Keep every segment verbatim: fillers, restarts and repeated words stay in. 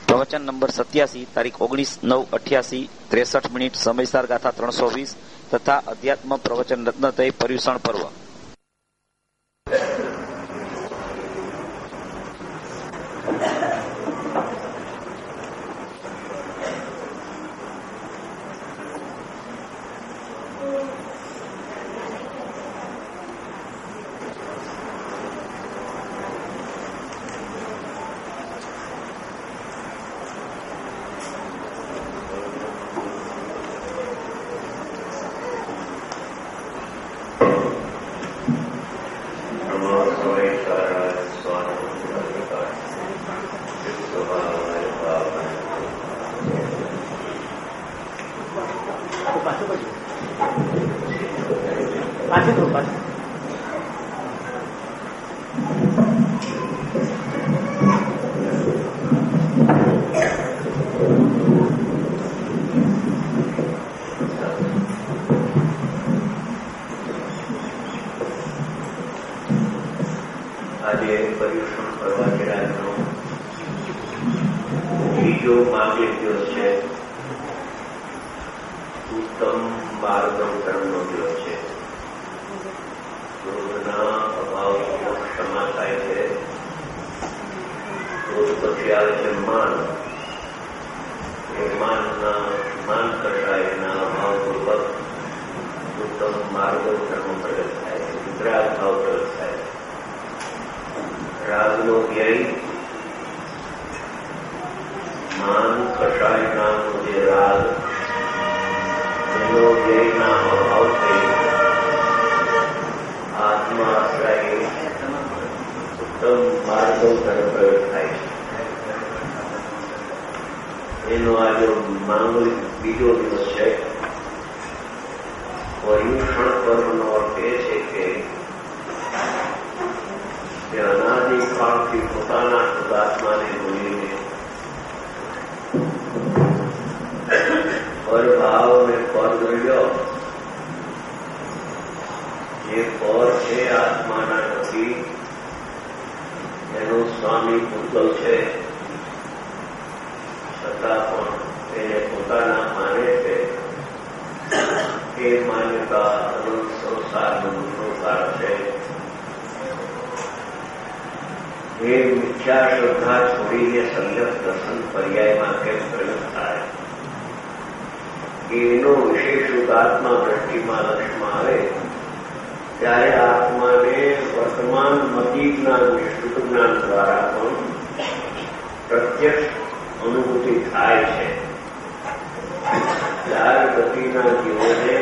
પ્રવચન નંબર સત્યાસી તારીખ ઓગણીસ નવ અઠ્યાસી ત્રેસઠ મિનિટ સમયસાર ગાથા ત્રણસો વીસ તથા અધ્યાત્મ પ્રવચન રત્નતય પર્યુષણ પર્વ. આજે પર્યુષણ પર્વ કેરાનો ત્રીજો માગલી દિવસ છે. ઉત્તમ માર્ગદર્શનનો દિવસ છે. ક્રોધના અભાવનો ક્ષમા થાય છે. ક્રોધ પછી આવે છે માન. એ માનના માન કરતા એના અભાવપૂર્વક ઉત્તમ માર્ગદર્શનનો પ્રગટ થાય છે. વિતરાગ ભાવ પ્રગટ થાય છે. રાગનો વ્યય માન કષાય નામનો જે રાગ એનો વ્યયના અભાવ થઈ આત્માશ્રય ઉત્તમ માર્ગો તરફ પ્રગટ થાય છે. એનો આજે માંગલિક બીજો દિવસ છે. પર્યુષણ પર્વનો અર્થ એ છે કે તે અનાદિકાળથી પોતાના શુદ્ધાત્માને ભૂલીને પરભાવ ને પર દ્રવ્ય જે પર છે આત્માના નથી એનો સ્વામી પુતલ છે છતાં પણ એને પોતાના માને છે. એ માન્યતા અનંત સંસારનો સંસાર છે. એ મિથ્યા શ્રદ્ધા છોડીને સમ્યક દર્શન પર્યાયમાં કેમ પ્રગટ થાય એનો વિશેષ આત્મા દ્રષ્ટિમાં લક્ષમાં આવે ત્યારે આત્માને વર્તમાન મતિ જ્ઞાન શુદ્ધ જ્ઞાન દ્વારા પણ પ્રત્યક્ષ અનુભૂતિ થાય છે. ચાર ગતિના જીવોને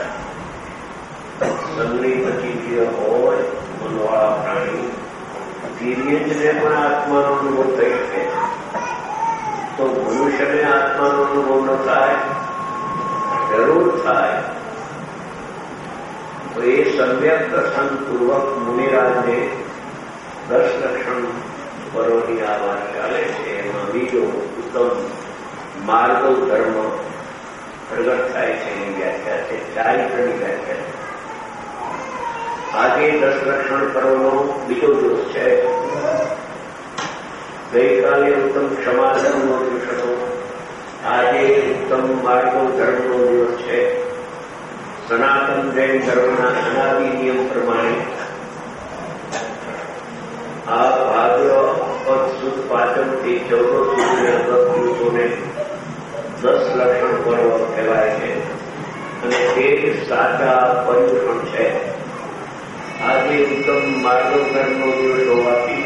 સંગની પ્રતિક્રિય હોય મનવાળા પ્રાણી વીર્યજને પણ આત્માનો અનુભવ થઈ શકે. તો મનુષ્યને આત્માનો અનુભવ ન થાય? જરૂર થાય. તો એ સમ્યક દર્શન પૂર્વક મુનિરાજને દસ લક્ષણ પરોની આ વાત ચાલે છે. એમાં બીજો ઉત્તમ માર્ગ ધર્મ પ્રગટ થાય છે એની વ્યાખ્યા છે. ચારિત્રની વ્યાખ્યા છે. આજે દસ લક્ષણ પર્વનો બીજો દિવસ છે. ગઈકાલે ઉત્તમ ક્ષમાધર્મનો દિવસ હતો. આજે ઉત્તમ માર્ગો ધર્મનો દિવસ છે. સનાતન જૈન ધર્મના અનાદિ નિયમ પ્રમાણે આ ભાદ્ર પદ સુદ પાચમથી ચૌદો સુધીના દસ દિવસોને દસ લક્ષણ પર્વ કહેવાય છે અને તે સાચા પર્યુષણ છે. આજે ઉત્તમ માર્ગોધર્મનો દિવસ હોવાથી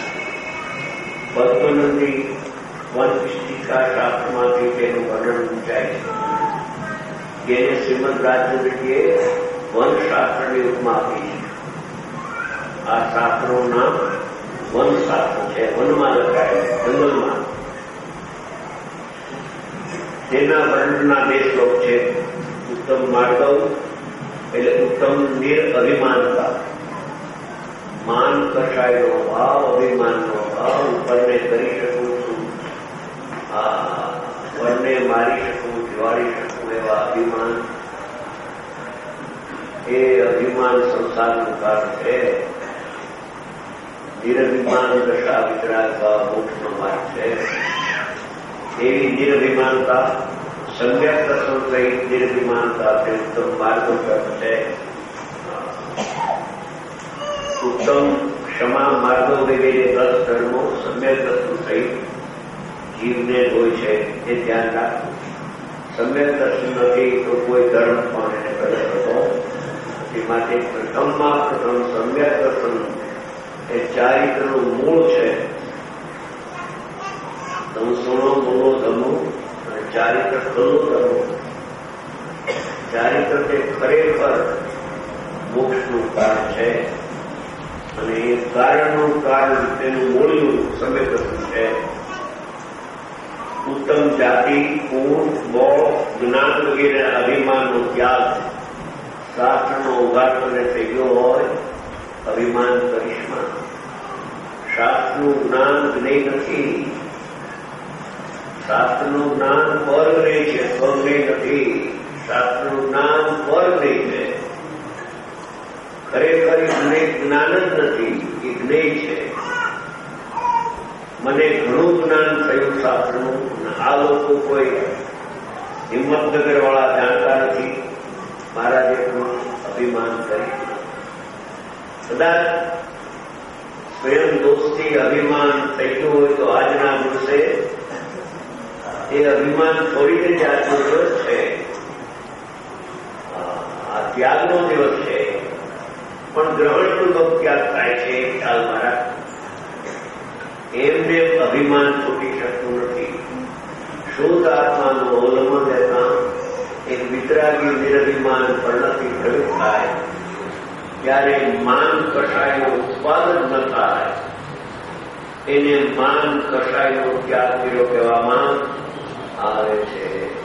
પદ્મનંદી વનવિષ્ટિકા શાસ્ત્રમાંથી તેનું વર્ણન પૂછાય છે. જેને શ્રીમદ રાજ્યએ વનશાસ્ત્રની ઉપમા આપી છે. આ શાસ્ત્રનું નામ વનશાસ્ત્ર છે. વનમાં લખાય જંગલમાં. તેના વર્ણનના બે શ્લોક છે. ઉત્તમ માર્ગવ એટલે ઉત્તમ નિરઅભિમાનતા. માન કષાયનો ભાવ, અભિમાનનો ભાવ. ઉપરને કરી શકું છું, આ વનને મારી શકું, દિવાળી શકું એવા અભિમાન. એ અભિમાન સંસારનું કારણ છે. નિરભિમાન દશા વિતરાગ મોક્ષનો માર્ગ છે. એવી નિરભિમાનતા, સમ્યક દર્શન સહિત નિરભિમાનતા તે ઉત્તમ માર્ગદર્શન છે. ઉત્તમ ક્ષમા માર્ગો વગેરે દસ ધર્મો સમ્યક દર્શન સહિત જીવને હોય છે એ ધ્યાન રાખવું. સમ્યક દર્શન નથી તો કોઈ ધર્મ પણ એને પ્રગટ થતો નથી. માટે પ્રથમમાં પ્રથમ સમ્યક દર્શન એ ચારિત્રનું મૂળ છે. તમે સોનો મૂળો ધમો અને ચારિત્ર ખરું ધમો. ચારિત્ર તે ખરેખર મોક્ષનું કારણ છે અને એ કારણનું કારણ તેનું મૂળ્યું સમ્યક દર્શન છે. ઉત્તમ જાતિ, ગુણ, બળ, જ્ઞાન વગેરે અભિમાનનો ત્યાગ શાસ્ત્રનો ઉઘાડપણે થઈ ગયો હોય. અભિમાન કરિશ્મા. શાસ્ત્રનું જ્ઞાન જ્ઞેય નથી. શાસ્ત્રનું જ્ઞાન પરગ્રહી છે, સ્વગ્રહી નથી. શાસ્ત્રનું જ્ઞાન પરગ્રહી છે. ખરેખર જ્ઞાન જ નથી, એ જ્ઞેય છે. મને ઘણું જ્ઞાન થયું શાસ્ત્રનું. આ લોકો કોઈ હિંમતનગર વાળા જાણતા નથી. મારા જેટલું અભિમાન કરી કદાચ સ્વયં દોષથી અભિમાન થઈ ગયું હોય તો આજના દિવસે એ અભિમાન છોડીને જ આજનો દિવસ છે. આ ત્યાગનો દિવસ છે. પણ ગ્રહણપૂર્વક ત્યાગ થાય છે એ ખ્યાલ મારા. એમને અભિમાન છૂટી શકતું નથી. શુદ્ધ આત્માનું અવલંબન લેતા એક વિતરાગી નિરભિમાન પરિણતિ પ્રગટ થાય ત્યારે માન કષાયનો ઉત્પાદન ન થાય. એને માન કષાયનો ત્યાગ કર્યો કહેવામાં આવે છે.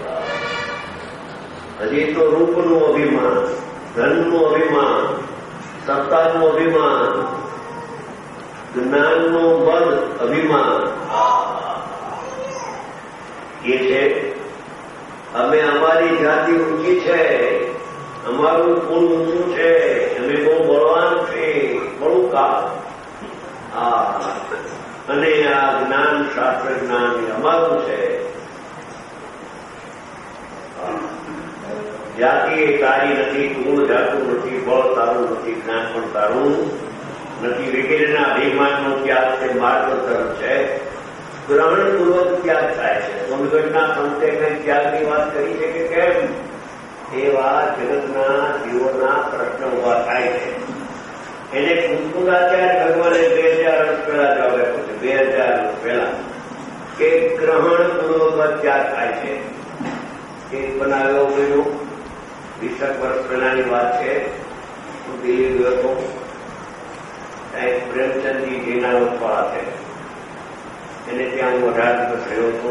હજી તો રૂપનું અભિમાન, ધનનું અભિમાન, સત્તાનું અભિમાન, જ્ઞાનનું બળ અભિમાન એ છે. અમે અમારી જાતિ ઊંચી છે, અમારું કુલ ઊંચું છે, અમે બહુ બળવાન છે, બળું કા અને આ જ્ઞાન શાસ્ત્ર જ્ઞાન અમારું છે. જાતિ એ તારી નથી, ગુણ જાતું નથી, બળ તારું નથી, જ્ઞાન પણ તારું નથી વગેરેના અભિમાનનો ત્યાગ તે માર્ગદર્શન છે. ગ્રહણપૂર્વક ત્યાગ થાય છે. સોનગઢના સંતે કંઈ ત્યાગની વાત કરી છે કે કેમ? એવા જગતના જીવોના પ્રશ્ન ઉભા થાય છે. એને કુંકુદાચાર્ય ભગવાને બે હજાર વર્ષ પહેલા જવાબ આપ્યો છે. બે હજાર વર્ષ પહેલા કે ગ્રહણપૂર્વક ત્યાગ થાય છે. એક બનાવ્યો મહિનો વીસક વર્ષ પહેલાની વાત છે. હું દિલ્હી ગયો હતો. ત્યાં પ્રેમચંદજી જેના વાળા છે. એને ત્યાં હું અઢાર દિવસ રહ્યો હતો.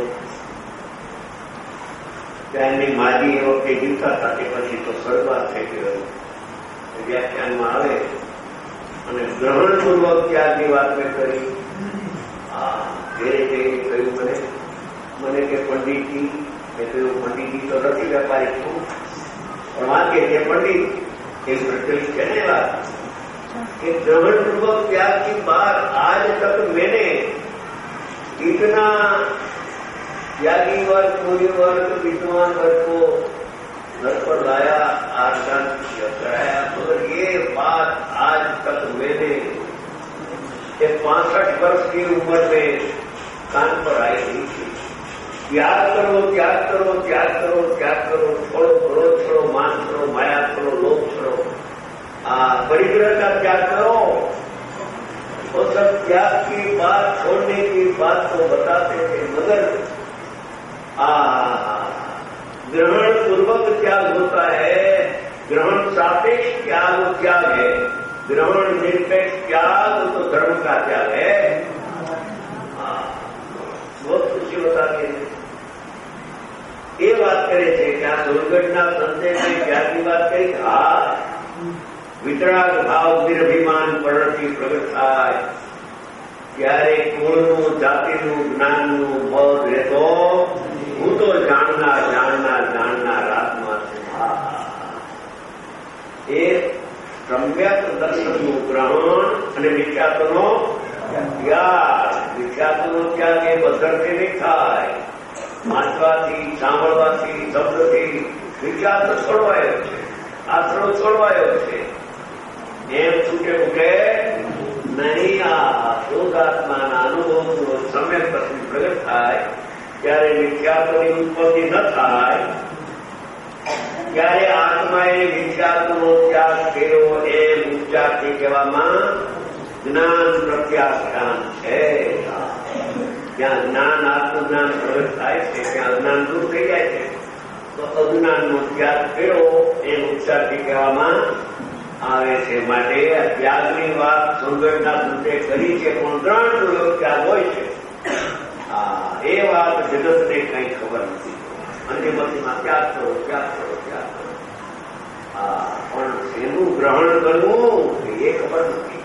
ત્યાંની માજી એ વખતે જીવતા હતા કે પછી તો સ્વર્ગવાસ થઈ ગયો. વ્યાખ્યાનમાં આવે અને ગ્રહણપૂર્વક ત્યાગની વાત મેં કરી. હા ઘેરે જઈને કહ્યું મને મને કે પંડિતજી, મેં કહ્યું પંડિતજી તો નથી વેપારી છું પણ વાંચે છે પંડિત એ પ્રચલિત છે ને વાત कि ग्रहण पूर्वक त्याग की बात आज तक मैंने इतना त्यागी वर्ग, पूरी वर्ग, विद्वान वर्ग को घर पर लाया, आसन कराया, मगर ये बात आज तक मैंने पांसठ वर्ष की उम्र में कान पर आई नहीं थी. त्याग करो, त्याग करो, त्याग करो, त्याग करो, छोड़ो, क्रोध छोड़ो, मान छोड़ो, माया छोड़ो, लोभ छोड़ो, परिग्रह का त्याग करो. वो सब त्याग की बात, छोड़ने की बात को बताते थे, मगर ग्रहण पूर्वक त्याग होता है. ग्रहण सापेक्ष त्याग त्याग है. ग्रहण निरपेक्ष त्याग तो धर्म का त्याग है. बहुत खुशी बताती है. ये बात करे थे क्या दुर्घटना संते में त्याग की बात कही? हाँ, વિતરાગ ભાવ નિરભિમાન પરણથી પ્રગટ થાય ત્યારે કુળનું, જાતિનું, જ્ઞાનનું બળ રહેતો હું તો જાણનાર જાણનાર જાણનાર આત્મા છું. એ સમ્યક દર્શનનું ગ્રહણ અને વિખ્યાતનો ત્યાગ. વિખ્યાતનો ત્યાગ એ બધરથી નહીં થાય. વાંચવાથી, સાંભળવાથી, શબ્દથી વિચાર તો છોડવાયો છે, આશરો છોડવાયો છે. એમ છૂટે મૂકે નહીં. આ શુદ્ધાત્માના અનુભવનો સમય પછી પ્રગટ થાય ત્યારે વિખ્યાતોની ઉત્પત્તિ ન થાય. ત્યારે આત્માએ વિખ્યાતનો ત્યાગ કર્યો એમ ઉચ્ચારથી કહેવામાં જ્ઞાન પ્રત્યાખ્યાન છે. જ્યાં જ્ઞાન આત્મજ્ઞાન પ્રગટ થાય છે ત્યાં અજ્ઞાન દૂર થઈ જાય છે. તો અજ્ઞાનનો ત્યાગ કર્યો એમ ઉચ્ચારથી કહેવામાં આવે છે. માટે આ ત્યાગની વાત સંગઠના રૂપે કરી છે, પણ ત્રણ જોયો ત્યાગ હોય છે. હા, એ વાત જગતને કઈ ખબર નથી. અંતિમમાં ત્યાગ કરો, ત્યાગ કરો, ત્યાગ કરો. હા, પણ એનું ગ્રહણ કરવું એ ખબર નથી.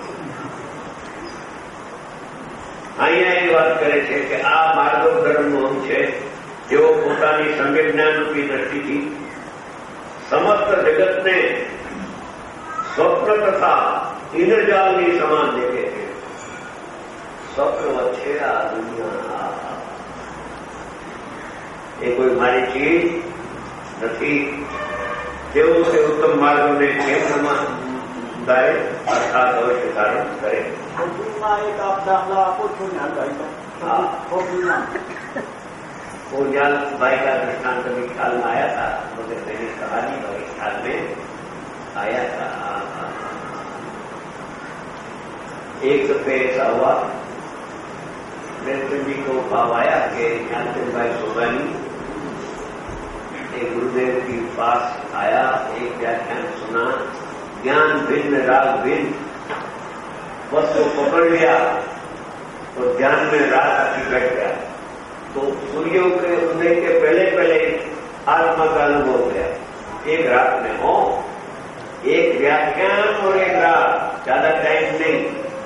અહીંયા એ વાત કરે છે કે આ માર્ગવ ધર્મનો અંગ છે, જેઓ પોતાની સંવેદનારૂપી દ્રષ્ટિથી સમસ્ત જગતને સ્વપ્ન તથા ઇન્દ્રજાલની સમાન દેખે છે. સ્વપ્ન વચ્ચે આ દુનિયા એ કોઈ મારી ચીજ નથી. તેઓ તે ઉત્તમ માર્ગોને કેન્દ્રમાં ગાય અર્થાત અવશ્ય ધારણ કરે. એક આપ દાખલા આપો છો वो ज्ञान भाई का दृष्टांत भी ख्याल में आया था, मुझे मैंने कहा नहीं भाई ख्याल में आया था. एक दफे ऐसा हुआ, मेरे जी को भाव आया कि ज्ञानचंद भाई सोगानी एक गुरुदेव के पास आया, एक व्याख्यान सुना, ज्ञान भिन्न राग भिन्न, बस वो पकड़ लिया तो ध्यान में राग आती बैठ गया. तो सूर्य के उदय के पहले पहले आत्मा का अनुभव गया. एक रात में हो, एक व्याख्यान और एक रात, ज्यादा टाइम नहीं.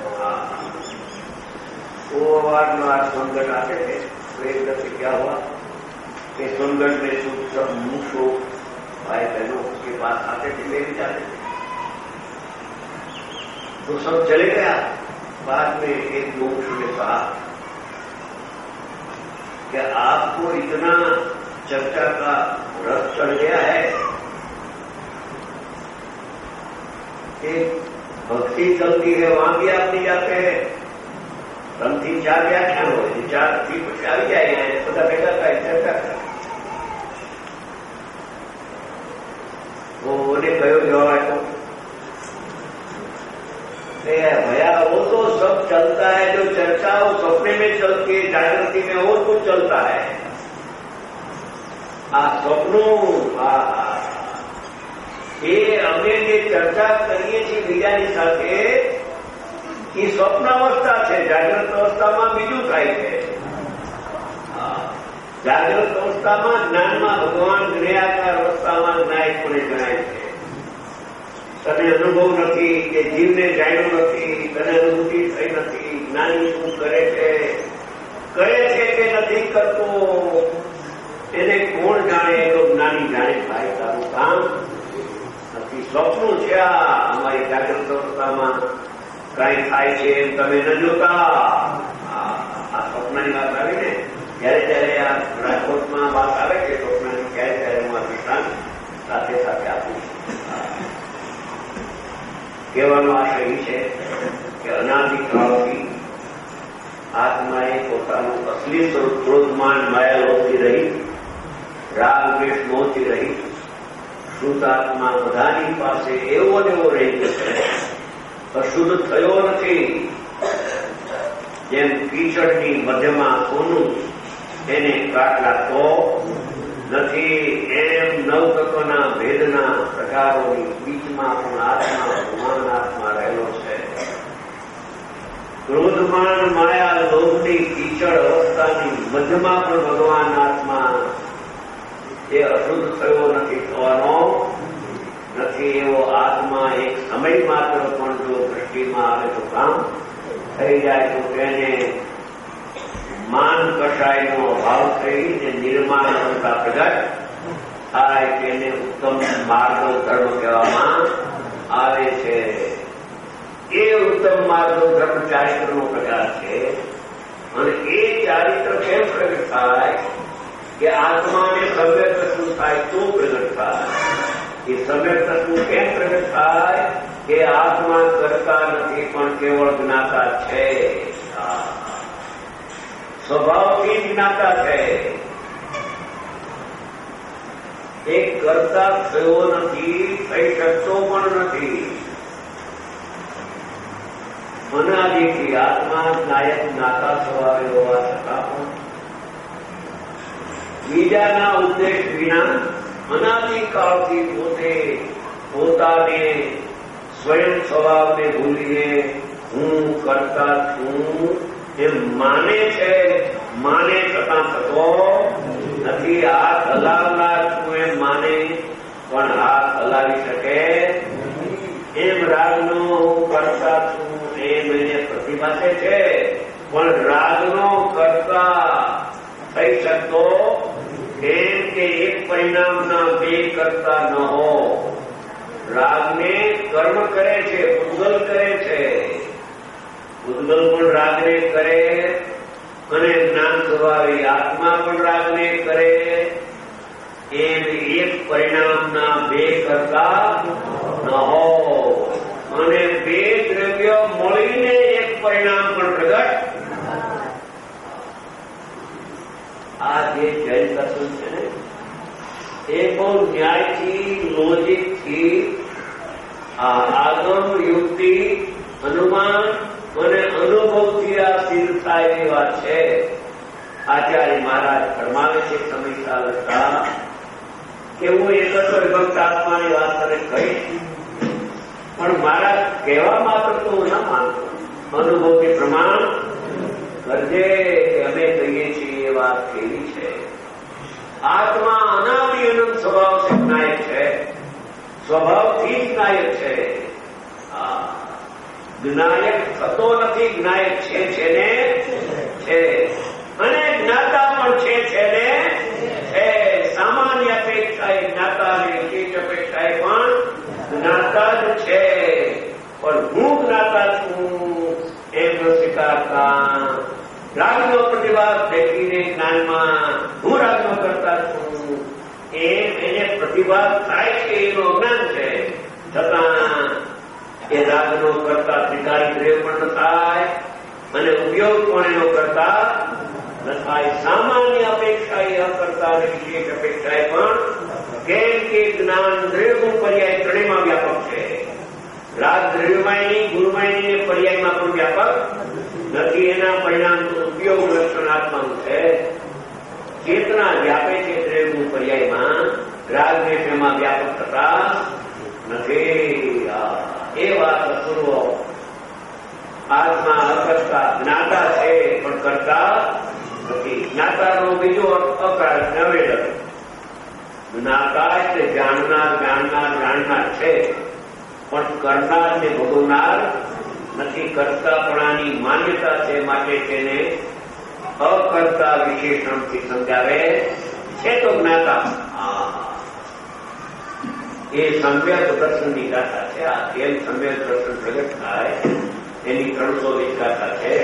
वो वारंवार सोनगढ़ आते थे. तो एक दफे क्या हुआ कि सोनगढ़ में सब मुखो भाई बहनों उसके पास आते थे, ले भी जाते थे. तो सब चले गया. बाद में एक मुमुक्षु ने कहा कि आपको इतना चर्चा का रस चढ़ गया है कि भक्ति चलती है वहां भी आप नहीं जाते हैं. ત્રણ થી ચાર વ્યાખ્યાન હોય, ચાર થી પછી આવી જાય બધા ભેગા થાય ચર્ચા કરે. તો મને કયો જવાબ આપ્યો भैया वो तो सब चलता है, जो चर्चा वो सपने में चलती है, जागृति में वो कुछ चलता है. आ स्वप्नों ये અમે જે ચર્ચા કરીએ છીએ બીજાની સાથે એ સ્વપ્નાવસ્થા છે. જાગ્રત અવસ્થામાં બીજું થાય છે. જાગ્રત અવસ્થામાં જ્ઞાનમાં ભગવાન જ્ઞાયાકાર અવસ્થામાં જ્ઞાયકપણે જણાય છે. તને અનુભવ નથી કે જીવને જાણ્યું નથી, તને અનુભૂતિ થઈ નથી. જ્ઞાની શું કરે છે, કરે છે કે નથી કરતો એને કોણ જાણે? તો જ્ઞાની જાણે. ભાઈ તારું કામ નથી. સ્વપ્નું છે આ. અમારી જાગૃત અવસ્થામાં કઈ થાય છે એમ તમે ન જોતા. આ સ્વપ્નની વાત આવી ને જયારે જયારે આ રાજકોટમાં વાત આવે છે સ્વપ્નની, ત્યારે ત્યારે હું આ દૃષ્ટાંત સાથે સાથે આપું છું. કહેવાનો આશય એ છે કે અનાદિકાળથી આત્માએ પોતાનું અસલી સ્વરૂપ ક્રોધમાન માયાલોભથી રહી, રાગ દ્વેષ મોહથી રહી, શુદ્ધ આત્મા બધાની પાસે એવો ને એવો રહી ગયો છે. અશુદ્ધ થયો નથી. જેમ કીચડની મધ્યમાં સોનું એને કાટ લાગતો નથી, એમ નવ તત્વના ભેદના પ્રકારોની બીચમાં પણ આત્મા ભગવાન આત્મા રહેલો છે. ક્રોધમાન માયા લોભની કીચડ અવસ્થાની મધ્યમાં પણ ભગવાન આત્મા એ અશુદ્ધ થયો નથી, થવાનો નથી. એવો આત્મા એક સમય માત્ર પણ જો દ્રષ્ટિમાં આવે તો કામ થઈ જાય તો તેને માન કષાયનો અભાવ થઈને નિર્માણતા પ્રગટ થાય. તેને ઉત્તમ માર્ગ ધર્મ કહેવામાં આવે છે. એ ઉત્તમ માર્ગ ધર્મ ચારિત્રનો પ્રકાર છે. અને એ ચારિત્ર કેમ પ્રગટ થાય કે કે આત્માને સમ્યક દર્શન થાય તો પ્રગટ થાય. એ સમ્યક દર્શન કેમ પ્રગટ થાય કે આત્મા કરતા નથી પણ કેવળ જ્ઞાતા છે. સ્વભાવથી જ્ઞાતા છે. એક કરતા થયો નથી, થઈ શકતો પણ નથી. અનાદિથી આત્મા નાયક જ્ઞાતા સ્વભાવે હોવા છતાં પણ બીજાના ઉદ્દેશ વિના અનાદિકાળથી પોતે પોતાને સ્વયં સ્વભાવને ભૂલીને હું કરતા છું એમ માને છે. માને છતાં થતો નથી. હાથ હલાવનાર છું એમ માને પણ હાથ હલાવી શકે એમ રાગનો હું કરતા છું એમ એને પ્રતિભાસે છે પણ રાગનો કરતા થઈ શકતો કેમ કે એક પરિણામના બે કરતા ન હો. રાગને કર્મ કરે છે, પૂતગલ કરે છે. પૂતગલ પણ રાગને કરે અને જ્ઞાન સ્વભાવે આત્મા પણ રાગને કરે. એમ એક પરિણામના બે કરતા ન હો અને બે દ્રવ્યો મળીને એક પરિણામ પણ પ્રગટ. આ જે જૈન દર્શન છે ને એ બહુ ન્યાયથી, લોજિકથી, આગમ, યુક્તિ, અનુમાન અને અનુભવથી આ સિદ્ધ થાય એવી વાત છે. આચાર્ય મહારાજ ફરમાવે છે સમીક્ષા લખતા કે હું એકત્ર વિભક્ત આત્માની વાત તને કહીશ પણ મારા કહેવા માત્ર તો હું ના માનતો. અનુભવથી પ્રમાણ કરજે કે અમે કહીએ છીએ એ વાત કેવી છે. આત્મા અનાદિ અનંત સ્વભાવથી નાયક છે. સ્વભાવથી જ નાયક છે. જ્ઞાયક થતો નથી, જ્ઞાયક છે છે ને છે અને જ્ઞાતા પણ છે છે ને છે. સામાન્ય અપેક્ષાએ જ્ઞાતા અને વિશેષ અપેક્ષાએ પણ જ્ઞાતા જ છે પણ હું જ્ઞાતા છું એમ સ્વીકારતા રાગનો પ્રતિભાસ દેખીને જ્ઞાનમાં હું રાગનો કરતા છું એમ એને પ્રતિભાસ થાય છે એનું અજ્ઞાન છે. છતાં એ રાગનો કરતા સ્વીકારી દ્રવ્ય પણ ન થાય અને ઉપયોગ પણ એનો કરતા ન થાય. સામાન્ય અપેક્ષા એ અકર્તા અને વિશેષ અપેક્ષાએ પણ કેમ કે જ્ઞાન દ્રવ્યનું પર્યાય ત્રણેયમાં વ્યાપક છે. રાગ દ્રવ્યમાયની, ગુરુમાયની પર્યાયમાં પણ વ્યાપક નથી. એના પરિણામ તો ઉપયોગ લક્ષણાત્માનું છે. ચેતના વ્યાપે છે દ્રવ્યનું પર્યાયમાં, રાગને તેમાં વ્યાપક થતા નથી. એ વાત પૂર્વ આત્મા અકર્તા જ્ઞાતા છે પણ કરતા નથી. જ્ઞાતાનો બીજો અકાર નવેડ. જ્ઞાતા એટલે જાણનાર, જાણનાર, જાણનાર છે પણ કરનાર ને ભોગવનાર નથી. કરતાપણાની માન્યતા છે માટે તેને અકર્તા વિશેષણથી સમજાવે છે તો જ્ઞાતા. એ સમ્યક દર્શનની ગાથા છે. આ કેમ સમ્યક દર્શન પ્રગટ થાય એની ત્રણસો વીસ ગાથા છે.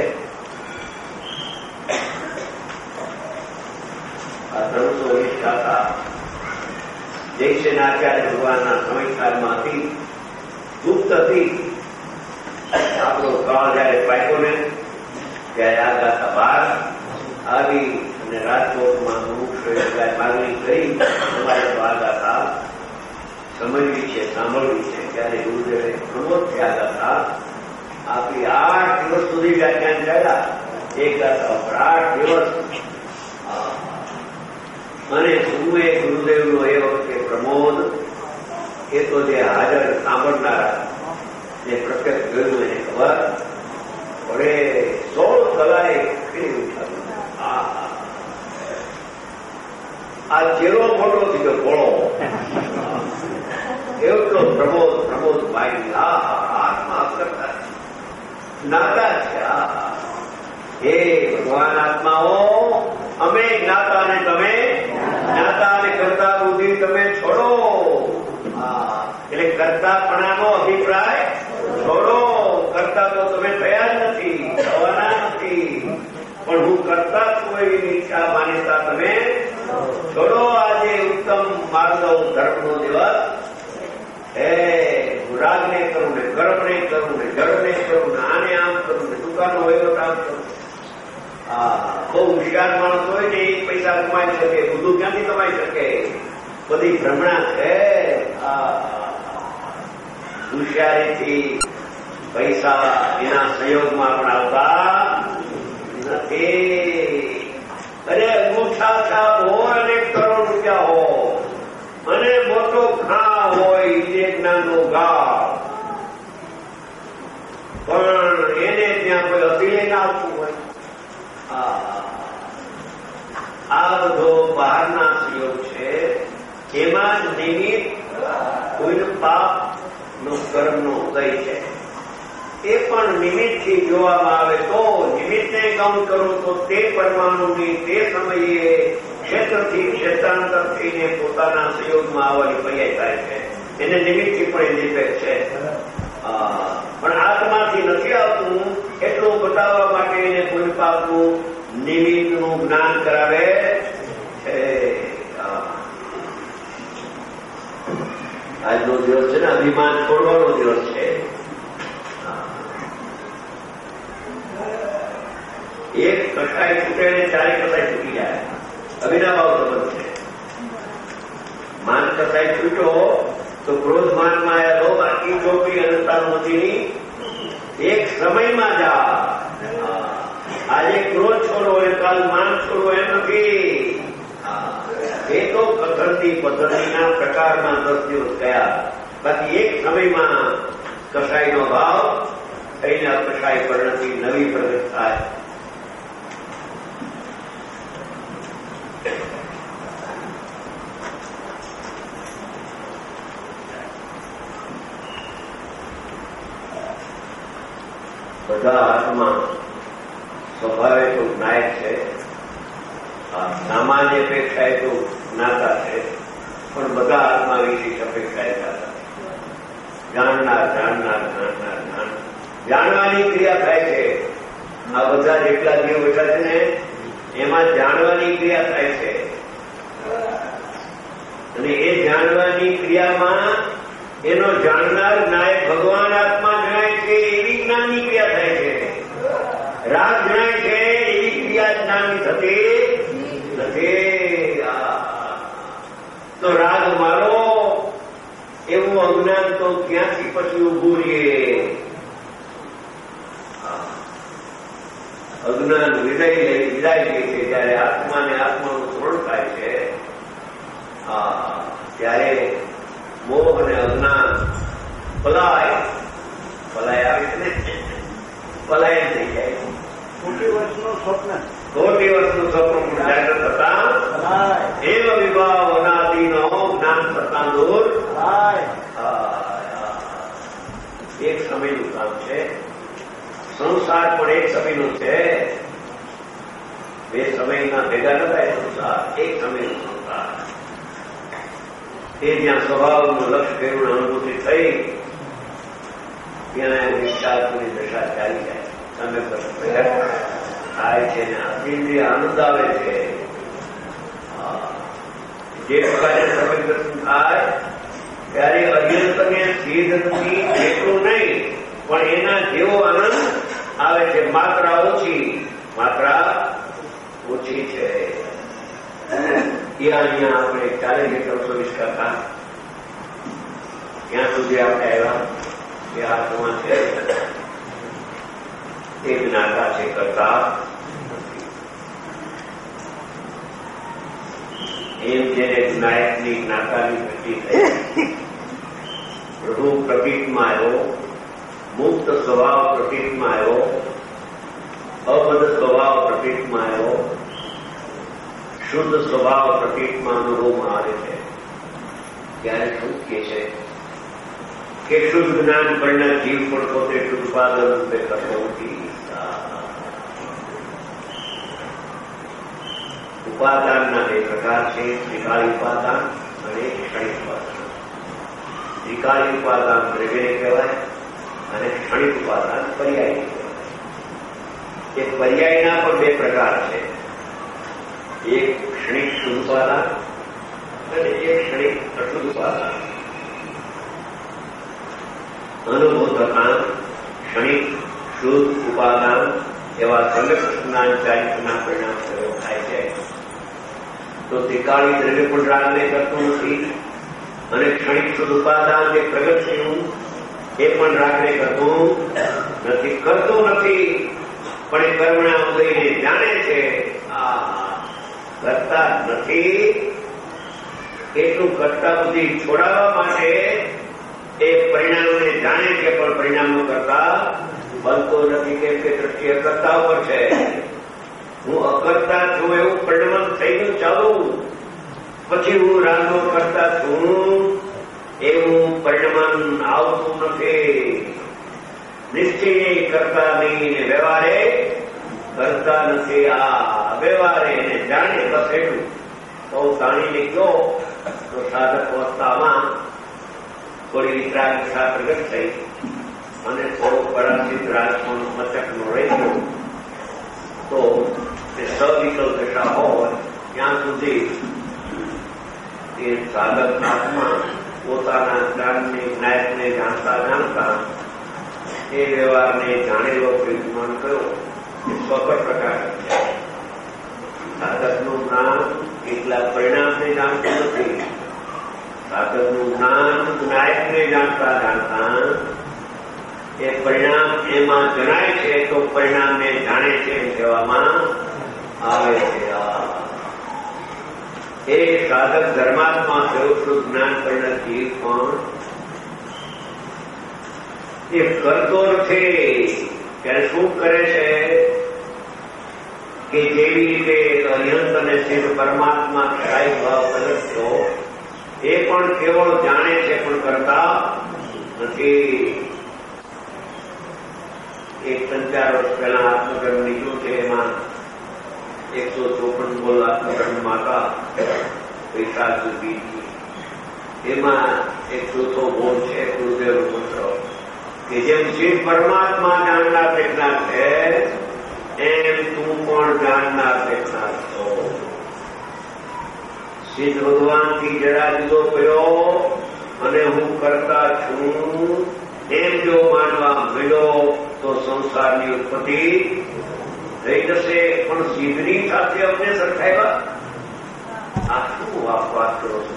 આ ત્રણસો વીસ ગાથા જૈસેના આચાર્ય ભગવાનના સમયકાળમાં હતી, ગુપ્ત હતી. આપણો કાળ જયારે પાક્યો ને ત્યારે આ ગાથા બહાર આવી અને રાજકોટમાં મુખ્ય માગણી કરી તમારે તો આ ગાથા સમજવી છે, સાંભળવી છે. ત્યારે ગુરુદેવે પ્રમોદ થયા હતા. આપણી આઠ દિવસ સુધી વ્યાખ્યાન થયા એક ગાથા ઉપર આઠ દિવસ. અને હું એ ગુરુદેવનો એ વખતે પ્રમોદ એ તો જે હાજર સાંભળનારા જે પ્રત્યક્ષ જોયું એને ખબર પડે. સોળ કલાએ ખીલી ઉઠાવ્યું. આ ચેરો મોટો થયો ભોળો એટલો પ્રમોદ પ્રમોદ ભાઈ આત્મા કરતા જ્ઞાતા છે. હે ભગવાન આત્માઓ, અમે જ્ઞાતા ને તમે જ્ઞાતા અને કરતા બુદ્ધિ તમે છોડો. એટલે કરતાપણાનો અભિપ્રાય છોડો. કરતા તો તમે થયા જ નથી, થવાના નથી. પણ હું કરતા છું એવી ઈચ્છા માન્યતા તમે મારો ધર્મનો દિવસ હે હું રાગને કરું ને કર્મને કરું ને જળને કરું ને આને આમ કરું ને દુકાનો હોય તો આમ કરું. હા, બહુ હોશિયાર માણસ હોય ને એ પૈસા કમાઈ શકે, બધું ક્યાંથી કમાઈ શકે? બધી ભ્રમણા છે. હોશિયારીથી પૈસા એના સંયોગમાં પણ આવતા નથી. અરે અંગૂઠા છાપ હોય અને કરોડ રૂપિયા હોય અને મોટો ઘા હોય જે જ્ઞાનનો ગાળ, પણ એને ત્યાં કોઈ અભિનય ના આવતું હોય. આ બધો બહારના સંયોગ છે. એમાં નિમિત્ત કોઈ પાપ નો કર્મ નો ઉદય છે. એ પણ નિમિત્તથી જોવામાં આવે તો નિમિત્તને કાઉન્ટ કરો તો તે પરમાણુની તે સમયે ક્ષેત્રથી ક્ષેત્રાંતર થઈને પોતાના સંયોગમાં આવવાની પર્યાય થાય છે. એને નિમિત્તથી પણ એ નિર્ભેદ છે. પણ આત્માથી નથી આવતું એટલું બતાવવા માટે એને પુણ્ય પાપનું નિમિત્તનું જ્ઞાન કરાવે છે. આજનો દિવસ છે ને અભિમાન છોડવાનો દિવસ છે. એક કસાઈ છૂટે ને ચારે કસાઈ છૂટી જાય. અવિનાભાવ સંબંધ છે. માન કસાઈ છૂટો તો ક્રોધ માન માયા લો બાકી ચોપડી અનંતાનુમતિની એક સમયમાં જા. આજે ક્રોધ છોડો એ કાલ માન છોડો એમ નથી. એ તો પદ્ધતિ પદ્ધતિના પ્રકારમાં દસ દિવસ ગયા. બાકી એક સમયમાં કસાઈનો ભાવ થઈને અકસાઈ પરિણતિ નવી પ્રગટ થાય. બધા હાથમાં સ્વભાવે તો નાયક છે, સામાન્ય અપેક્ષાએ તો જ્ઞાતા છે, પણ બધા હાથમાં વિશેષ અપેક્ષાએ જાતા. જાણનાર જાણનાર જાણનાર જાણ જાણવાની ક્રિયા થાય છે. આ બધા જેટલા જીવ બેઠા છે ને એમાં જાણવાની ક્રિયા થાય છે. અને એ જાણવાની ક્રિયામાં એનો જાણનાર નાયક ભગવાન આત્મા જણાય છે. એવી જ્ઞાનની ક્રિયા થાય છે. રાગ જણાય છે એવી ક્રિયા જ્ઞાનની થતી નથી. તો રાગ મારો એવું અજ્ઞાન તો ક્યાંથી પછી ઉભું રહીએ? અજ્ઞાન વિદાય લઈ વિદાય લે છે ત્યારે આત્માને આત્માનું સ્મરણ થાય છે. ત્યારે મોહ અને અજ્ઞાન પલાય પલાય આવે છે ને, પલાયન થઈ જાય. ખોટી વર્ષનું સ્વપ્ન ખોટી વર્ષનું સ્વપ્ન જાગૃત થતા એવ વિભાવ અનાદિનો જ્ઞાન થતા દૂર. એક સમયનું કામ છે. સંસાર પણ એક સમયનું છે. બે સમયના ભેગા ન થાય સંસાર. એક સમયનું સંસાર. એ જ્યાં સ્વભાવનું લક્ષ્ય ફેરવું અનુભૂતિ થઈ ત્યાં વિચારપુરી દશા ચાલી જાય. તમે થાય છે ને અતિન્દ્રિય આનંદ આવે છે. જે પ્રકારે સમય દર્શન થાય ત્યારે અર્યંતને સિદ્ધથી એટલું નહીં પણ એના જેવો આનંદ આવે છે. માત્રા ઓછી માત્રા ઓછી છે. ત્યાં અહીંયા આપણે ચાલીસ મીટર ચોવીસ કરતા ત્યાં સુધી આપણે આવ્યા. એ હાથમાં છે એક નાકા છે કરતા એમ જેને નાયકની નાકાની ઘટી થઈ. પ્રભુ પ્રતીકમાં આવ્યો, મુક્ત સ્વભાવ પ્રતીકમાં આવ્યો, અબદ્ધ સ્વભાવ પ્રતીકમાં આવ્યો, શુદ્ધ સ્વભાવ પ્રતીકમાં અનુભવમાં આવે છે. ત્યારે શું કહે છે કે શુદ્ધ જ્ઞાન પડનાર જીવ પણ પોતે ઉત્પાદન રૂપે કરતો નથી. ઉપાદાનના બે પ્રકાર છે, ત્રિકાળી ઉપાદાન અને ક્ષણિક ઉપાદાન. ત્રિકાળી ઉપાદાન દ્રવ્યને કહેવાય અને ક્ષણિક ઉપાદાન પર્યાયને કહેવાય. એ પર્યાયના પણ બે પ્રકાર છે. એક ક્ષણિક શુદ્ધ ઉપાદાન અને એક ક્ષણિક અશુદ્ધ ઉપાદાન અનુભવ થતા ક્ષણિક શુદ્ધ ઉપાદાન એવા સમ્યક જ્ઞાન ચારિત્રના પરિણામ પ્રયોગ થાય છે. તો ત્રિકાળી દ્રવ્ય પણ રાગને કરતું નથી અને ક્ષણિક શુદ્ધ ઉપાદાન જે પ્રગટ થયું એ પણ રાગને કરતું નથી કરતું નથી પણ એ કર્મના ઉદયને જાણે છે. આ કરતા નથી એટલું કરતા બુદ્ધિ છોડાવવા માટે એ પરિણામને જાણે છે પણ પરિણામનો કરતા બનતો નથી. કેમ કે દ્રષ્ટિ અકર્તા ઉપર છે. હું અકર્તા છું એવું પરિણામ થઈને ચાલુ પછી હું રાગનો કરતા છું એવું પરિણામ આવતું નથી. નિશ્ચય કરતા નહીં ને વ્યવહારે કરતા નથી. આ વ્યવહારે એને જાણે બસ એટલું બહુ જાણીને ગયો તો સાધક અવસ્થામાં થોડી વિતરાગ દિશા પ્રગટ થઈ અને થોડો પરાચિત રાજપણ મચકનો રહ્યો તો તે સવિકલ દશા હોય ત્યાં સુધી એ સાધક આત્મા પોતાના જ્ઞાનને જ્ઞાનને જાણતા જાણતા એ વ્યવહારને જાણેલો પ્રયત્ન કર્યો એ સ્વકટ પ્રકાર છે. સાધકનું જ્ઞાન કેટલા પરિણામને જાણતું નથી. સાધકનું જ્ઞાન જ્ઞાયકને જાણતા જાણતા એ પરિણામ એમાં જણાય છે તો પરિણામને જાણે છે એમ કહેવામાં આવે છે. એ સાધક ધર્માત્મા સર્વશ્રુત જ્ઞાન પરિણતિ પણ એ કરતો નથી. ત્યારે શું કરે છે કે જેવી રીતે અનંત અને સિદ્ધ પરમાત્મા ક્ષાય ભાવ પ્રગટ થયો એ પણ કેવળ જાણે છે પણ કરતા નથી. એક ત્રણ ચાર વર્ષ પહેલા આત્મકર્મ નીકળ્યું છે. એમાં એકસો ચોપન બોલ આત્મકર્મ માતા પૈસા સુધી એમાં એક ચોથો બોલ છે ગુરુદેવ મંત્ર કે જેમ શિવ પરમાત્મા જાણનાર દેખનાર છે એમ તું પણ જાણનાર દેખનાર છો. સિદ્ધ ભગવાનથી જરા જુદો કર્યો અને હું કરતા છું એમ જો માનવા મળ્યો તો સંસારની ઉત્પત્તિ થઈ જશે. પણ સિદ્ધની સાથે અમને સરખાવ્યા આ શું આપ વાત કરો છો?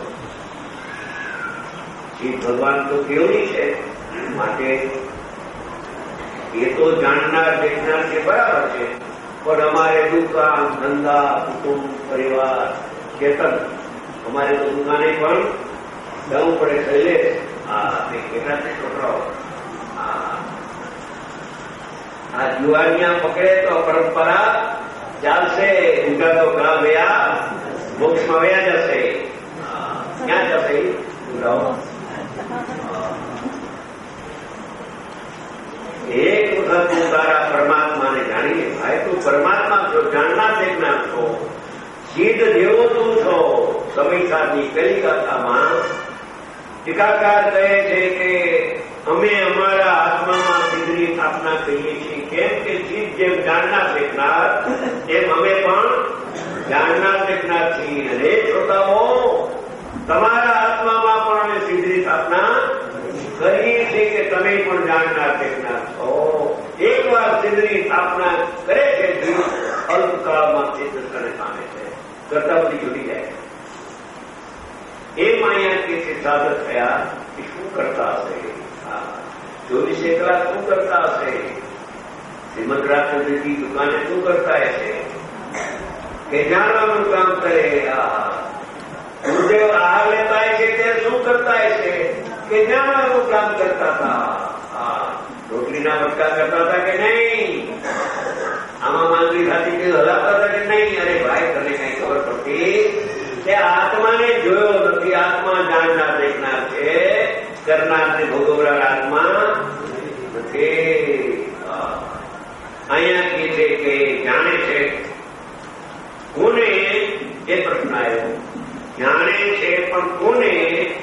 સિદ્ધ ભગવાન તો કેવડી છે માટે એ તો જાણનાર દેખનાર છે બરાબર છે પણ અમારે દુકાન ધંધા કુટુંબ પરિવાર ચેતન અમારે તો દુકાને પણ જવું પડે. શૈલેષ હા તે કેટલા છોકરાઓ આ જુવાનિયા પકડે તો પરંપરા ચાલશે. ઊંઘા તો ઘા ગયા મોક્ષમાં વયા જશે. ક્યાં જશે એક વખત તું તારા પરમાત્માને જાણીએ. ભાઈ તું પરમાત્મા છો, જાણનાર દેખનાર છો, સિદ્ધ જેવો તું છો. સમયસાની પહેલી કથામાં ટીકાકાર કહે છે કે અમે અમારા આત્મામાં સિદ્ધની સ્થાપના કરીએ છીએ. કેમ કે સિદ્ધ જેમ જાણનાર દેખનાર એમ અમે પણ જાણનાર દેખનાર છીએ. અને શ્રોતાઓ તમારા આત્મામાં પણ અમે સિદ્ધની સ્થાપના કરીએ છીએ કે તમે પણ જાણનાર દેખનાર છો. એક વાર સિદ્ધની સ્થાપના કરે છે જીવ અલ્પકાળમાં સિદ્ધ કરે પામે છે. કરતા બધી છૂટી જાય. એમ અહીંયા કે સાધક થયા એ શું કરતા હશે? ચોવીસે કલાક શું કરતા હશે? શ્રીમદ રાજચંદ્રની દુકાને શું કરતા હશે? કે જાણવાનું કામ કરે. ગુરુદેવ આહાર લેતા છે તે શું કરતા હશે? કે જાણવાનું કામ કરતા હતા. રોટલીના બટકા કરતા હતા કે નહીં? આમાં માંગણી ખાતી કે હલાવતા હતા કે નહીં? અરે ભાઈ તને કઈ ખબર પડતી કે આત્માને જોયો નથી. આત્મા જાણનાર દેખનાર છે, કરનાર ને ભોગવનાર આત્મા નથી. અહીંયા કે છે કે જાણે છે કોને? એ પ્રશ્ન આવ્યો. જાણે છે પણ કોને?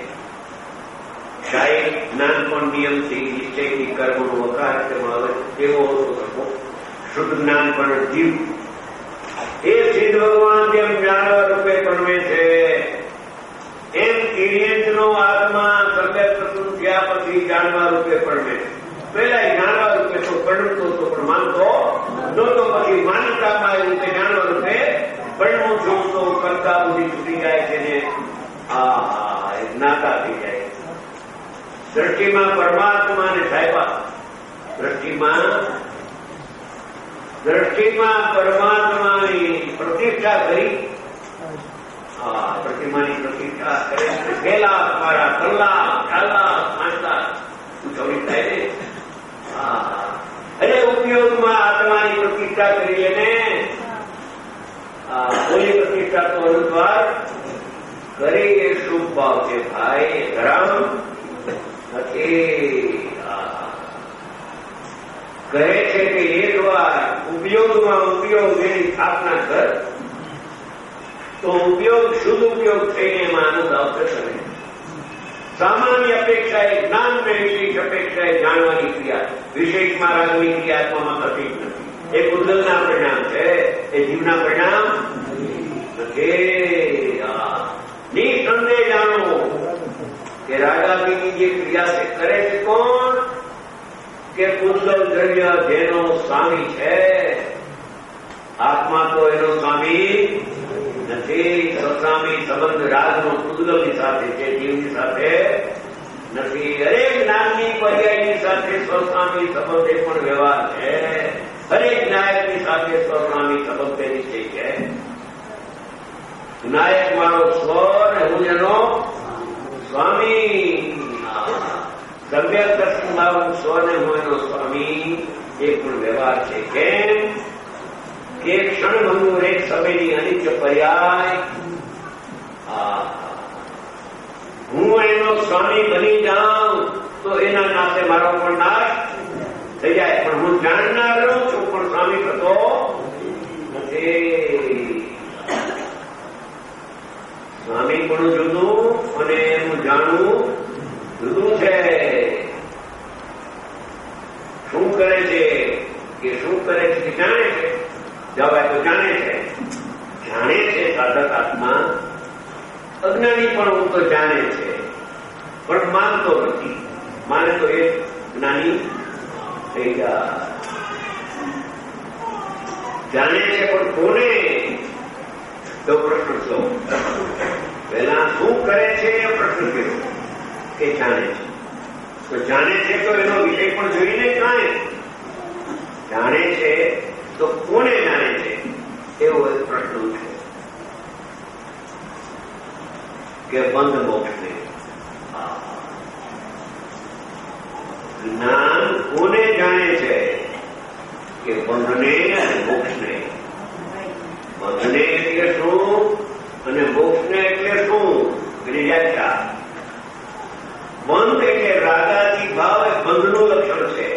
શાયદ જ્ઞાનપણ નિયમથી નિશ્ચયથી કર્મનો વકાર આવે તેવો શુદ્ધ જ્ઞાન પણ જીવ એ સિદ્ધ ભગવાન જેમ જાણવા રૂપે પરમે છે જાણવા રૂપે પરમે. પેલા જાણવા રૂપે તો પરણતો હતો પણ માનતો નહોતો. પછી માનતામાં એ રૂપે જાણવા રૂપે પરણું છું તો કરતા બુદ્ધિ છૂટી જાય છે ને આ જ્ઞાતા થઈ જાય. દ્રષ્ટિમાં પરમાત્મા ને સાહેબા દ્રષ્ટિમાં દ્રષ્ટિમાં પરમાત્માની પ્રતિષ્ઠા કરી. હા, પ્રતિમાની પ્રતિષ્ઠા કરે છે. પહેલા મારા કલાક ચાલાક પાંચલાક ઉજવણી થાય ને. હા, અને ઉપયોગમાં આત્માની પ્રતિષ્ઠા કરી એને બોલી પ્રતિષ્ઠા તો અનુસ્વાર કરી એ શુભ ભાવ છે ભાઈ. ધર્મ નથી. કહે છે કે એક વાર ઉપયોગમાં ઉપયોગ એની સ્થાપના કર તો ઉપયોગ શુદ્ધ ઉપયોગ થઈને એમાં આનંદ આવશે. કરે સામાન્ય અપેક્ષા એ જ્ઞાન ને વિશેષ અપેક્ષા એ જાણવાની ક્રિયા વિશેષમાં રાગની ક્રિયાત્મામાં થતી જ નથી. એ કુદરતના પરિણામ છે, એ જીવના પરિણામ નથી. નિસંદેહ જાણો કે રાગાદીની જે ક્રિયા છે કરે છે કોણ? કે કુદરત દ્રવ્ય જેનો સ્વામી છે. આત્મા તો એનો સ્વામી નથી. સ્વસ્વામી સંબંધ રાજનો કુદરતની સાથે છે, જીવની સાથે નથી. હરેક જ્ઞાનની પર્યાયની સાથે સ્વસ્વામી સંબંધ એ પણ વ્યવહાર છે. હરેક નાયકની સાથે સ્વસ્વામી સંબંધ તે નિશ્ચય છે. નાયક મારો સ્વ ને હું એનો સ્વામી. સમ્યક દર્શન મારું સ્વ ને હું એનો સ્વામી એ પણ વ્યવહાર છે. કેમ કે ક્ષણ ભંગુર એક સમયની અનિત્ય પર્યાય. હું એનો સ્વામી બની જાઉં તો એના નાતે મારો પણ નાશ થઈ જાય. પણ હું જાણનાર રહું છું પણ સ્વામી થતો નથી. સ્વામી પણ જુદું અને એનું જાણવું જુદું છે. શું કરે છે કે શું કરે છે કે જાણે છે. જવાય તો જાણે છે. જાણે છે સાધક આત્મા. અજ્ઞાની પણ હું તો જાણે છે પણ માનતો નથી. માને તો એ જ્ઞાની થઈ ગયા. જાણે છે પણ કોને? તો પ્રશ્ન છો પહેલા શું કરે છે એ પ્રશ્ન કર્યો કે જાણે છે. તો જાણે છે તો એનો વિષય પણ જોઈને કાંઈ જાણે છે તો કોને જાણે છે એવો એક પ્રશ્ન છે કે બંધ મોક્ષને જ્ઞાન કોને જાણે છે કે બંધને અને મોક્ષને. બંધને એટલે શું અને મોક્ષને એટલે શું એની વ્યાખ્યા. બંધ એટલે રાગાદી ભાવ એ બંધનું લક્ષણ છે.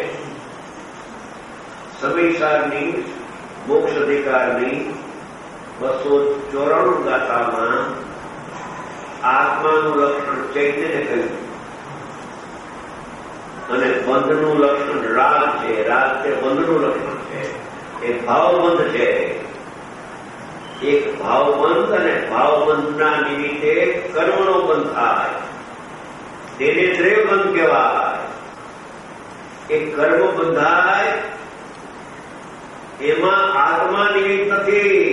સમયસારની મોક્ષ અધિકારની બસો ચોરાણું ગાથામાં આત્માનું લક્ષણ ચૈતન્ય કહ્યું અને બંધનું લક્ષણ રાગ છે. રાગ તે બંધનું લક્ષણ છે. એ ભાવબંધ છે. એક ભાવબંધ અને ભાવબંધના નિમિત્તે કર્મનો બંધ થાય તેને દ્રવ્યબંધ કહેવાય. એ કર્મ બંધાય એમાં આત્મા નિમિત્ત નથી.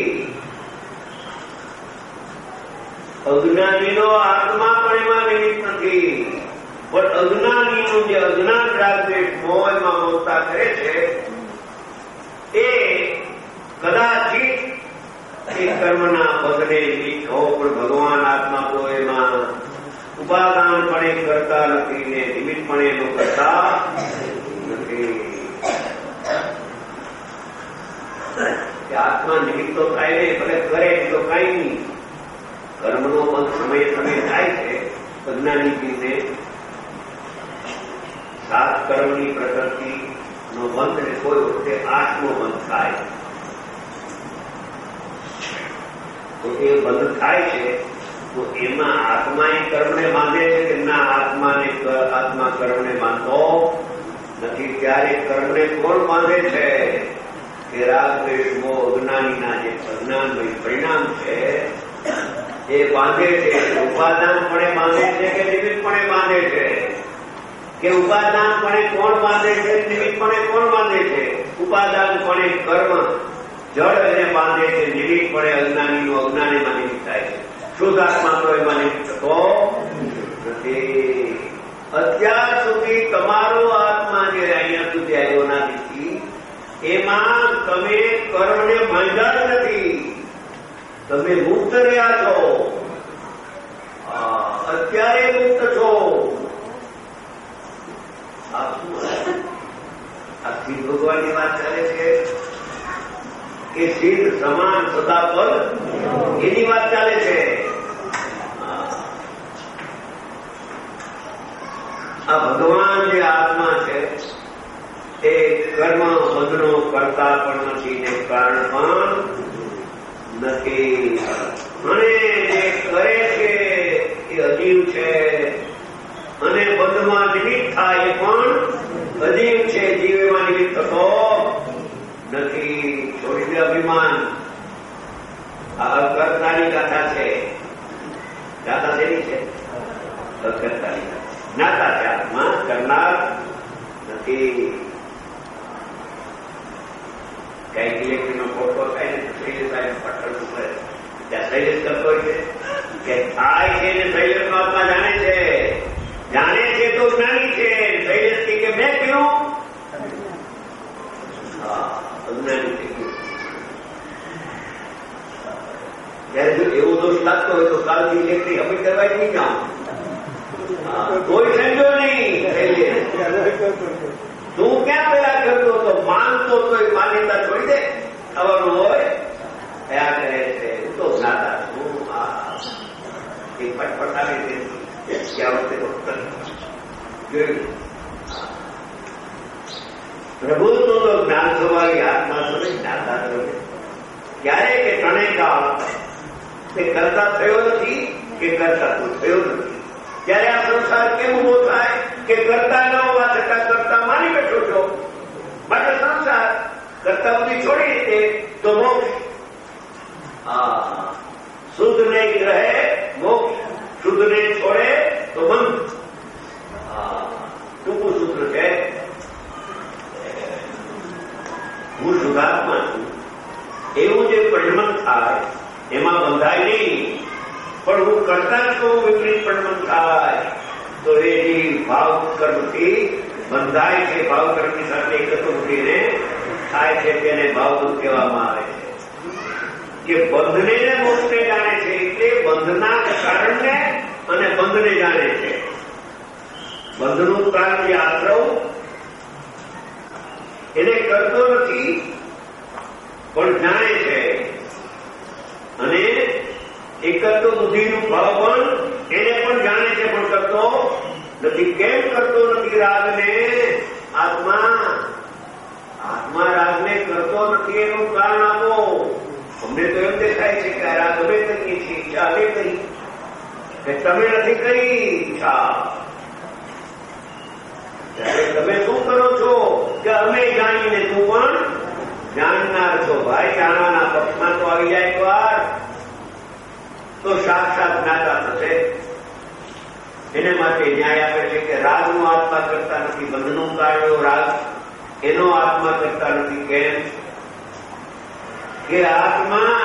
અજ્ઞાનીનો આત્મા પણ એમાં નિમિત્ત નથી. પણ અજ્ઞાનીનું જે અજ્ઞાન રાગદ્વેષ મોહ એમાં મમતા કરે છે એ કદાચિત એ કર્મના પદને નિમિત્ત હો પણ ભગવાન આત્મા તો એમાં ઉપાદાનપણે કરતા નથી ને નિમિત્તપણે એનો કરતા નથી. આત્મા નિમિત્ત તો થાય નહીં, ભલે કરે તો કઈ નહીં. કર્મનો બંધ સમયે સમયે થાય છે. અજ્ઞાની જીવને સાત કર્મની પ્રકૃતિ નો બંધ ને કોઈ વખતે આઠનો બંધ થાય તો એ બંધ થાય છે તો એમાં આત્મા એ કર્મને બાંધે છે કે ના? આત્માને આત્મા કર્મને બાંધતો નથી. ત્યારે કર્મને કોણ બાંધે છે કે રાગ દ્વેષ મોહ અજ્ઞાનીના જે અજ્ઞાનમય પરિણામ છે એ બાંધે છે. ઉપાદાનપણે બાંધે છે કે નિમિત્તપણે બાંધે છે? કે ઉપાદાનપણે કોણ બાંધે છે, નિમિત્તપણે કોણ બાંધે છે? ઉપાદાનપણે કર્મ જળ એને બાંધે છે, નિમિત્તપણે અજ્ઞાનીનું અજ્ઞાનીમાં નિમિત્ત થાય છે. શુદ્ધાત્મા તો એમાં નિમિત્ત થતો નથી. અત્યાર સુધી તમારો આત્મા જે અહીંયા સુધી આવ્યો નથી એમાં તમે કર્મને બાંધ્યા નથી, તમે મુક્ત રહ્યા છો. અત્યારે મુક્ત છો. આ સિદ્ધ ભગવાનની વાત ચાલે છે કે સિદ્ધ સમાન સદા પર એની વાત ચાલે છે. આ ભગવાન જે આત્મા છે એ કર્મ બંધનો કરતા પણ નથી ને કારણ પણ નથી. અને જે કરે છે એ અજીવ છે અને બંધમાં નિમિત્ત થાય એ પણ અજીવ છે. જીવ એમાં નિમિત્ત થતો નથી. છોડી દે અભિમાન. આ અકર્તાની ગાથા છે. ગાથા તેની છે અકર્તાની ગાથા. જ્ઞાતા છે આત્મા, કરનાર નથી. કઈક ઇલેક્ટ્રિકનો ફોટો થાય ને શૈલેષ પટલ ઉપર ત્યાં શૈલેષ કરતો હોય છે કે થાય છે ને શૈલેષનો આત્મા જાણે છે. જાણે છે તો જ્ઞાની છે. શૈલેષ કે મેં કહ્યું અજ્ઞાની થઈ ગયું. ત્યારે જો એવો દોષ લાગતો હોય તો કાલથી ઇલેક્ટ્રિક હવે કરવાય નહીં જાઉં. કોઈ સમજો નહીં. તું ક્યાં પેલા કરતો હતો? માનતો તો એ માન્યતા છોડી દે. થવાનું હોય કયા કરે છે હું તો જ્ઞાતા છું. એ પટપટાવી દે ક્યાં વખતે જોયું. પ્રભુત્વ તો જ્ઞાન થવાની આત્મા તો જ્ઞાતા થયો. ક્યારે કે ત્રણેય કાળ તે કરતા થયો નથી કે કરતા તું થયો નથી. ત્યારે આ સંસાર કેમ ઉભો થાય કે કરતા ન હોવા છતાં કરતા માની બેઠો છો. માટે સંસાર કરતા બધી છોડી રીતે તો મોક્ષ. શુદ્ધ નહીં રહે મોક્ષ, શુદ્ધ નહીં છોડે તો બંધ. ટૂંકું સૂત્ર છે. હું શુદ્ધાત્મા છું એવું જે પરિણમન થાય એમાં બંધાય નહીં. પણ હું કરતા જ કહું વિપરીત પરિણમન થાય તો એ ભાવ કર્મથી બંધાય છે. ભાવ કર્મની સાથે એકત્રીને થાય છે તેને ભાવબંધ કહેવામાં આવે છે. કે બંધને મોક્ષને જાણે છે એટલે બંધના કારણને અને બંધને જાણે છે. બંધનું કારણ જે આશ્રવ એને કરતો નથી પણ જાણે છે. અને એકત્વ બુદ્ધિનું ભાવ પણ એને પણ જાણે છે પણ કરતો નથી. કેમ કરતો નથી રાગને? આત્મા આત્મા રાગને કરતો નથી એનું કારણ આપો. અમને તો એમ દેખાય છે કે આ રાગ અમે કરીએ છીએ, ઈચ્છા અમે કરી કે તમે નથી કરી ઈચ્છા. ત્યારે તમે શું કરો છો કે અમે જાણીને તું પણ જાણનાર છો. ભાઈ જાણવાના પક્ષમાં તો આવી જાય એક વાર તો સાક્ષાત જ્ઞાતા થશે. એને માટે ન્યાય આપે છે કે રાગનો આત્મા કરતા નથી. બંધનું કારણ રાગ એનો આત્મા કરતા નથી. કેમ કે આત્મા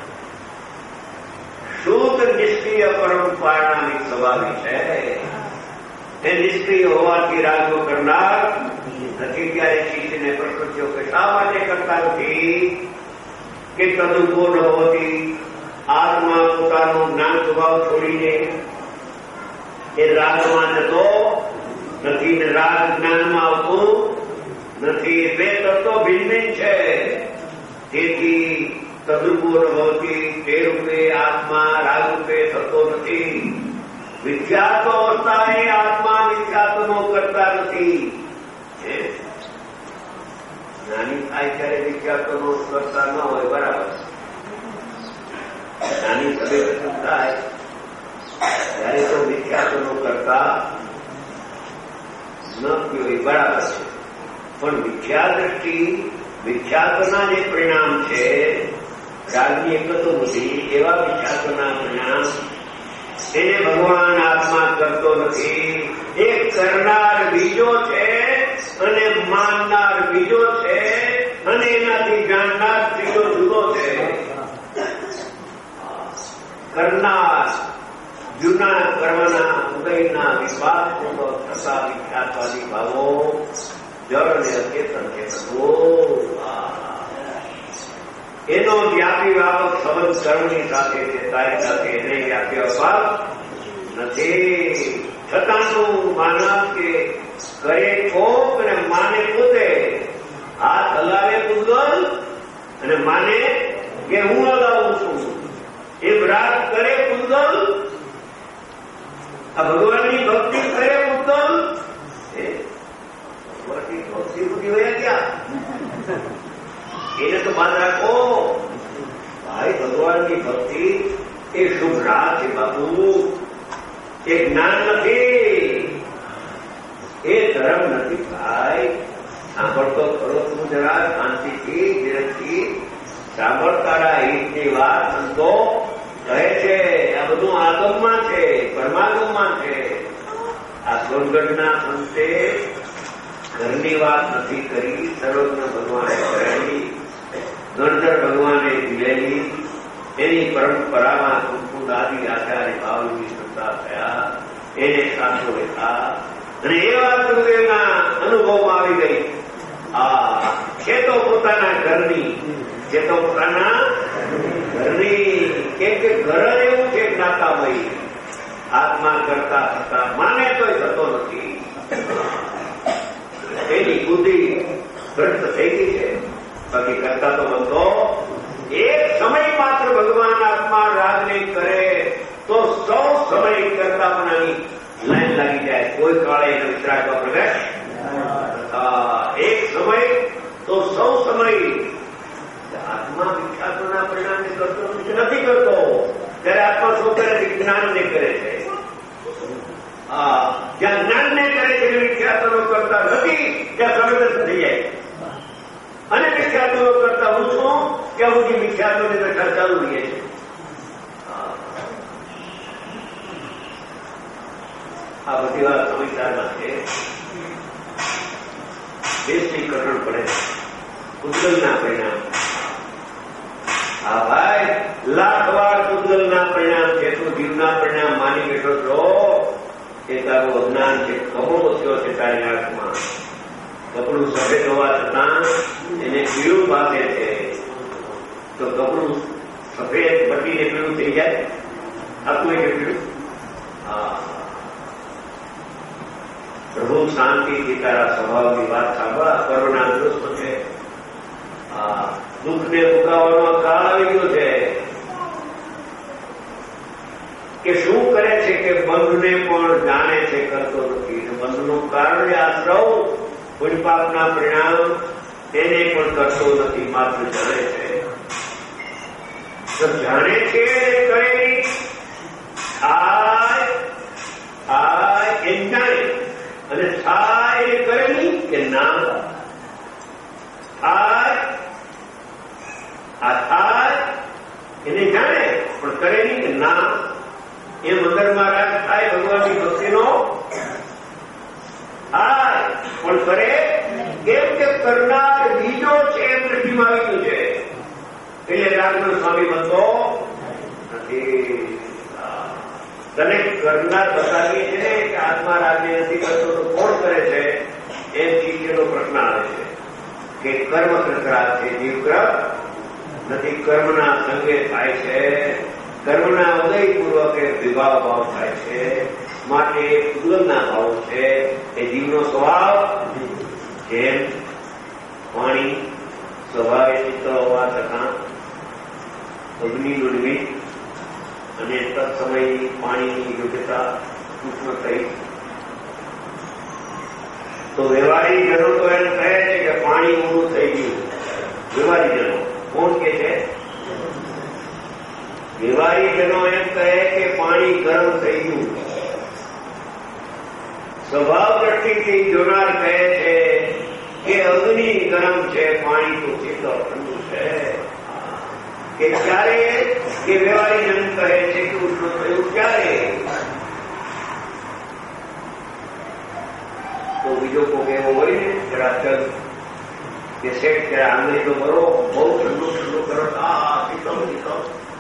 શુદ્ધ નિષ્ક્રિય પરમ પારણાની સ્વભાવી છે. એ નિષ્ક્રિય હોવાથી રાગનો કરનાર નથી. ત્યારે શિષ્યને પ્રશ્ન થયો કે શા માટે કરતા નથી? કે તદુપો ન હોતી આત્મા પોતાનો જ્ઞાન સ્વભાવ છોડીને એ રાગમાં જતો નથી ને રાગ જ્ઞાનમાં આવતું નથી. બે તત્વો ભિન્ન છે. તેથી તદુપો ન હોતી તે રૂપે આત્મા રાગ રૂપે થતો નથી. વિખ્યાતો અવસ્થા એ આત્મા વિખ્યાતનો કરતા નથી. નાની થાય ત્યારે વિખ્યાતોનો કરતા ન હોય બરાબર. નાની સભે થાય ત્યારે તો વિખ્યાતોનો કરતા ન હોય બરાબર છે. પણ વિખ્યાત દ્રષ્ટિ વિખ્યાતના જે પરિણામ છે રાગની એકતો બુદ્ધિ એવા વિખ્યાતોના પરિણામ એને ભગવાન આત્મા કરતો નથી. એક કરનાર બીજો છે અને માનનાર બીજો છે અને એનાથી જાણનાર ત્રીજો જુદો છે. કરનાર જૂના કર્મના ઉદયના વિશ્વાસપૂર્વક થતા વિખ્યાતવાદી ભાવો જળ અને અચેતન ચેતવો એનો વ્યાપી વ્યાપક સંબંધ કર્મની સાથે છે. તારી સાથે એને વ્યાપી અભાવ નથી. છતાંનું માનવ કે કરે કોક અને માને પોતે. હાથ હલાવે પૂગલ અને માને કે હું હલાવું છું. એ રાત કરે પૂગલ, આ ભગવાનની ભક્તિ કરે પૂગલ. ભગવાનની ભક્તિ બુદ્ધિ હોય ક્યાં? એને તો બાદ રાખો ભાઈ. ભગવાનની ભક્તિ એ શુભ રાહ છે બાબુ. એ જ્ઞાન નથી, એ ધર્મ નથી ભાઈ. સાંભળતો ખરો તું જરા શાંતિથી ધીરજથી સાંભળ. તારા હિતની વાત સંતો કહે છે આ બધું આગમમાં છે, પરમાગમમાં છે. આ સોનગઢના સંતે ઘરની વાત નથી કરી, સર્વજ્ઞ ભગવાને કરેલી, ગણધર ભગવાને દિલેલી. એની પરંપરામાં કુંકુંડ આદિ આચાર્ય ભાવની શ્રદ્ધા થયા, એને સાચો લેખા અને એ વાત ગુરુદેવના અનુભવમાં આવી ગઈ. આ છે તો પોતાના ઘરની, છે તો પોતાના ઘરની. કેમ કે ઘર એવું છે જ્ઞાતામય. આત્મા કરતા થતા માને તોય થતો નથી. એની બુદ્ધિ ભ્રષ્ટ થઈ ગઈ છે. બાકી કરતા તો બનતો. એક સમય માત્ર ભગવાન આત્મા રાજને કરે તો સૌ સમય કરતા પણ લાઈન લાગી જાય. કોઈ કાળે એને વિતરાગવા પ્રગટ. એક સમય તો સૌ સમય. આત્મા વિખ્યાતોના પરિણામને કરતો નથી કરતો. ત્યારે આત્મા શું કરે છે? જ્ઞાનને કરે છે. જ્યાં જ્ઞાનને કરે છે વિખ્યાતો કરતા નથી, ત્યાં સમય થઈ જાય. અને વિખ્યાતો કરતા હું છું ત્યાં સુધી વિખ્યાતોની દશા ચાલુ રહે છે. આ બધી વાત સમજદારમાં છે. દેશીકરણ પડે પૂતગલના પરિણામ. હા ભાઈ, લાખ વાર પૂતગલના પરિણામ છે. તું જીવના પરિણામ માની બેઠો છો એ તારું અજ્ઞાન છે. કમો થયો છે તારી આંખમાં. કપડું સફેદ હોવા છતાં એને પીળું ભાગે છે. તો કપડું સફેદ બટીને પીળું થઈ જાય? આપવું કે પીળું? હા. પ્રભુ શાંતિથી તારા સ્વભાવની વાત સાંભળા. કરુણા દૃષ્ટ છે. હા, દુઃખને ઉગાવવાનો કાળ આવી ગયો છે. કે શું કરે છે કે બંધને પણ જાણે છે, કરતો નથી. બંધનું કારણ આશ્રવ પુણ્યપાપના પરિણામ એને પણ કરતો નથી, માત્ર જાણે છે. તો જાણે છે કરે થાય થાય એ જાણે અને થાય એ કરે નહીં કે ના થાય. આ થાય એને જાણે પણ કરે નહીં કે ના. એ મંદિરમાં રાગ થાય ભગવાનની ભક્તિનો થાય પણ કરે કેમ કે કરનાર બીજો છે એમ નથીમાં આવી ગયું છે. એટલે રાગનો સ્વામી બનતો નથી. તને કરનાર બતાવીએ છે કે આત્મા રાજ્ય નથી કરતો તો કોણ કરે છે? એમ શિષ્યનો પ્રશ્ન આવે છે કે કર્મ કકરાટ છે, જીવગ્રહ નથી. કર્મના સંગે થાય છે. કર્મના ઉદયપૂર્વક વિભાવ ભાવ થાય છે. માટે પૂગલના ભાવ છે. એ જીવનો સ્વભાવ જેમ પાણી સ્વભાવે શીતળ હોવા છતાં અગ્નિનું નિમિત્ત અને તત્સમય પાણીની યોગ્યતા ઉષ્ણ થઈ. તો વ્યવહારિક જનો તો એમ કહે છે કે પાણી ઊંડું થઈ ગયું. વ્યવહારિક જનો કોણ કે છે? વ્યવહારિક જનો એમ કહે કે પાણી ગરમ થઈ ગયું. સ્વભાવ દ્રષ્ટિથી જોનાર કહે છે કે અગ્નિ ગરમ છે, પાણી તો શીતળ ઠંડુ છે. કે ક્યારે કે વ્યવહારિક જન કહે છે કે ઉષ્ણ થયું ક્યારે? બીજો કોક એવો હોય ને જરા ચલ કે શેઠ જરા આંગળી તો કરો, બહુ ઠંડુ ઠંડુ કરો, આ શીતળ શીતળ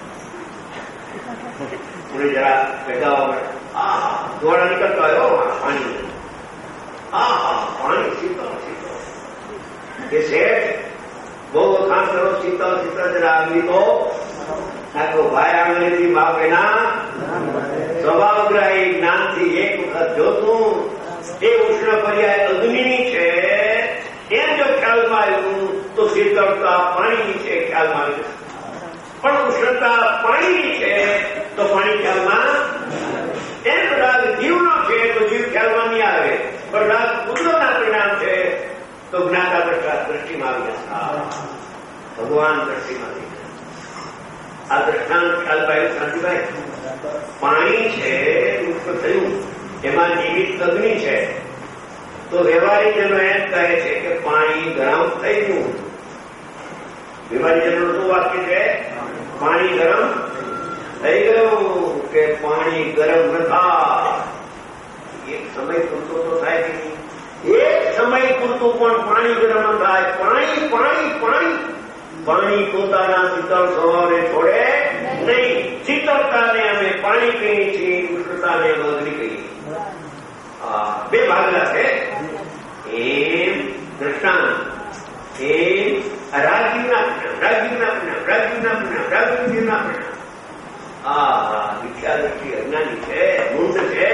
પૂરી જરા ભેગા આ દોડા નીકળતા હોય પાણી, હા હા પાણી શીતળ શીતળ કે શેઠ બહુ વખાણ કરો, શીતળ શીતળ જરા આંગળી તો નાખો. ભાઈ આંગળીથી બાપ એના સ્વભાવગ્રાહી જ્ઞાનથી એક વખત જોતું એ ઉષ્ણ પર્યાય અગ્નિની છે એમ જો ખ્યાલમાં આવ્યું તો શીતળતા પાણીની છે ખ્યાલમાં આવી જશે. પણ ઉષ્ણતા પાણીની છે તો પાણી ખ્યાલમાં એમ રાગ જીવનો છે તો જીવ ખ્યાલમાં નહીં આવે, પણ રાગ કુદરતના પરિણામ છે તો જ્ઞાતા દ્રષ્ટા દ્રષ્ટિમાં આવી જશે. ભગવાન દ્રષ્ટિમાં આવી જશે. આ દ્રષ્ટાંત ખ્યાલ પાડ્યું શાંતિભાઈ. પાણી છે ઉષ્ણ થયું, એમાં નિમિત્ત અગ્નિ છે, તો વ્યવહારીજનો એમ કહે છે કે પાણી ગરમ થઈ ગયું. વ્યવહારીજનો શું વાક્ય છે? પાણી ગરમ થઈ ગયું કે પાણી ગરમ ન થાય. એક સમય પૂરતો તો થાય કે નહીં? એક સમય પૂરતું પણ પાણી ગરમ ન થાય. પાણી પાણી પાણી પાણી પોતાના શીતળ સ્વભાવને છોડે નહીં. શીતળતાને અમે પાણી કહીએ છીએ, ઉષ્ણતાને અમે અગ્નિ કહીએ. બે ભાગલા છે. એમ દ્રષ્ટાંત, એમ રાજીવના પરિણામ, રાજીવના પરિણામ, રાજીવના પરિણામ, રાજીવના પરિણામ. આ વિખ્યા દ્રષ્ટિ અજ્ઞાની છે, મૂર્ત છે.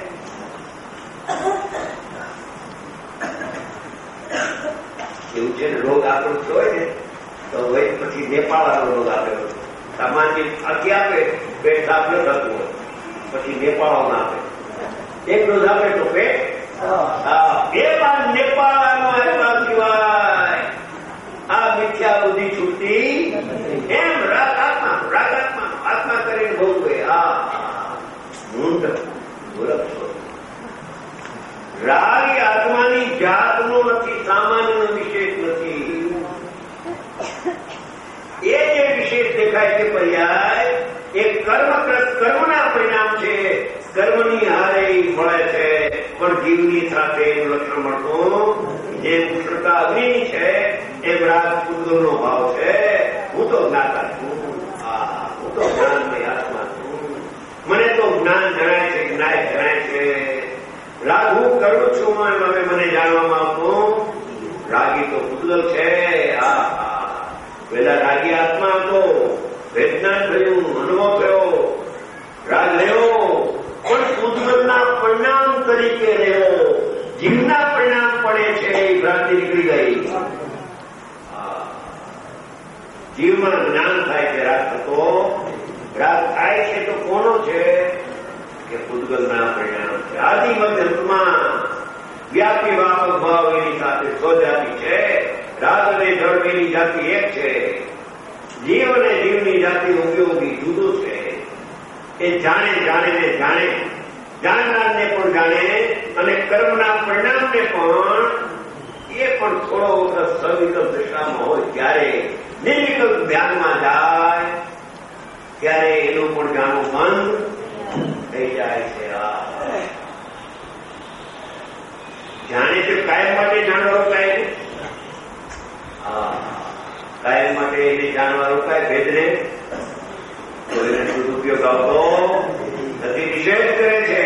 એવું છે ને, રોગ આપણો હોય ને તો વૈદ પછી નેપાળનો રોગ આપેલો. સામાન્ય આખી આપે, પેટ સાફ ન થતું હોય, પછી નેપાળો આપે. એક ડોઝ આપે તો પેટ બે વાર નેપાળનો આપ્યા સિવાય આ મિથ્યા બુદ્ધિ છૂટતી એમ. રાગ આત્મા, રાગ આત્મા, આત્મા કરીને ભોગવે. આ મૂંઢ મૂર્ખ છો. રાગ એ આત્માની જાતનો નથી, સામાન્ય વિશેષ નથી. એ જે વિશેષ દેખાય છે પર્યાય એ કર્મ કર્મના પરિણામ છે. કર્મની હારે મળે છે, પણ જીવની સાથે એનું લક્ષણ મળતું. જે ઉષ્ણતા અગ્નિની છે એ રાગ કુંદરનો ભાવ છે. હું તો જ્ઞાતા છું, હું તો જ્ઞાનમય આત્મા છું, મને તો જ્ઞાન જણાય છે, જ્ઞાય જણાય છે. રાગ હું કરું છું હવે મને જાણવામાં આવતું. રાગી તો કુદરત છે. આ પેલા રાગી આત્મા હતો, વેદના થયું, અનુભવ થયો, રાગ રહ્યો, પણ કુદરતના પરિણામ તરીકે રહ્યો. જીવના પરિણામ પડે છે એ ભ્રાંતિ નીકળી ગઈ. જીવમાં જ્ઞાન થાય છે રાગ થતો. રાગ થાય છે તો કોનો છે કે કુદરતના પરિણામ છે. આદિ મધ્યમાં વ્યાપી વાપક ભાવ એની સાથે સ્વજાતિ છે. રાગ અને જળ એની જાતિ એક છે. જીવ અને જીવની જાતિ ઉપયોગી જુદો છે. એ જાણે જાણે ને જાણે, જાણનારને પણ જાણે અને કર્મના પરિણામને પણ. એ પણ થોડો વખત સવિકલ્પ દશામાં હોય ત્યારે, નિર્વિકલ્પ ધ્યાનમાં જાય ત્યારે એનું પણ જાણવું બંધ થઈ જાય છે. જાણે છે કાયમ માટે જાણવા રોકાય, કાયમ માટે એને જાણવા રોકાય ભેદને, તો એને સદુપયોગ આવતો નથી. નિષેધ કરે છે,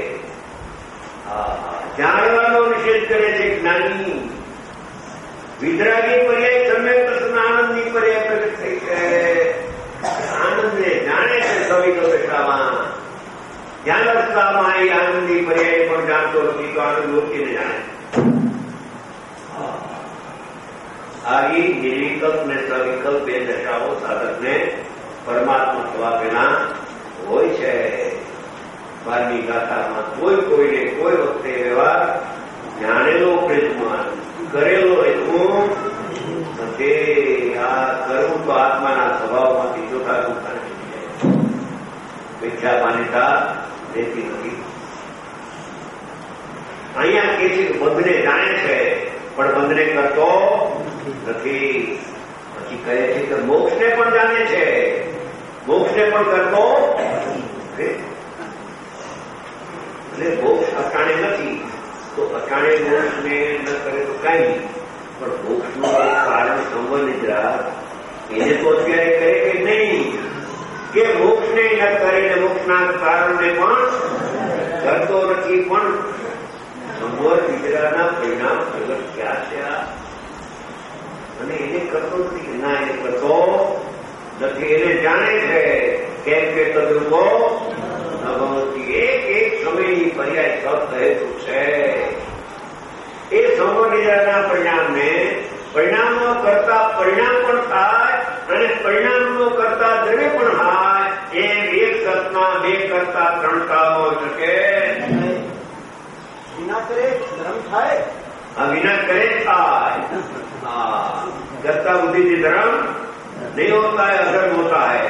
જાણવાનો નિષેધ કરે છે જ્ઞાની. વિતરાગી પર્યાય સમ્યક દર્શન આનંદની પર્યાય પ્રગટ થઈ છે. આનંદને જાણે છે સવિકલ્પ દશામાં. ધ્યાન અવસ્થામાં એ આનંદની પર્યાય પણ જાણતો નથી, તો આનંદ લોકોને જાણે. આવી નિર્વિકલ્પ ને સવિકલ્પ બે દશાઓ સાધકને પરમાત્મા થવા પેલા હોય છે. બારની ગાથામાં કોઈ કોઈને કોઈ વખતે વ્યવહાર જાણેલો પ્રયત્ન કરેલો એટલું નથી. આ કરવું તો આત્માના સ્વભાવમાંથી ચોથા ગુણતા મિથ્યા માન્યતા રહેતી નથી. અહીંયા કે છે કે બંધને જાણે છે પણ બંધને કરતો નથી. પછી કહે છે કે મોક્ષને પણ જાણે છે, મોક્ષને પણ કરતો એટલે મોક્ષ અટાણે નથી. તો અટાણે મોક્ષને ન કરે તો કઈ પણ મોક્ષનું કારણ સંબંધ એને તો અત્યારે કરે કે નહીં કે મોક્ષને ન કરીને મોક્ષના કારણને પણ કરતો નથી, પણ સંવર વિદ્રાના પરિણામ પ્રગટ ક્યાં છે અને એને કરતો નથી. ના, એને કરતો નથી. એને જાણે છે કેમ કે તદુપો એક એક સમયની પર્યાય સત હેતુ છે. એ સંવર વિદ્રાના પરિણામને પરિણામો કરતા પરિણામ પણ થાય અને પરિણામો કરતા દ્રવ્ય પણ થાય. એમ એક સતમાં બે કરતા ત્રણ કામ હોઈ શકે. વિના કરે ધર્મ થાય. હા, વિના કરે થાય. હા, કરતા बुद्धि से धर्म नहीं होता है, अधर्म होता है.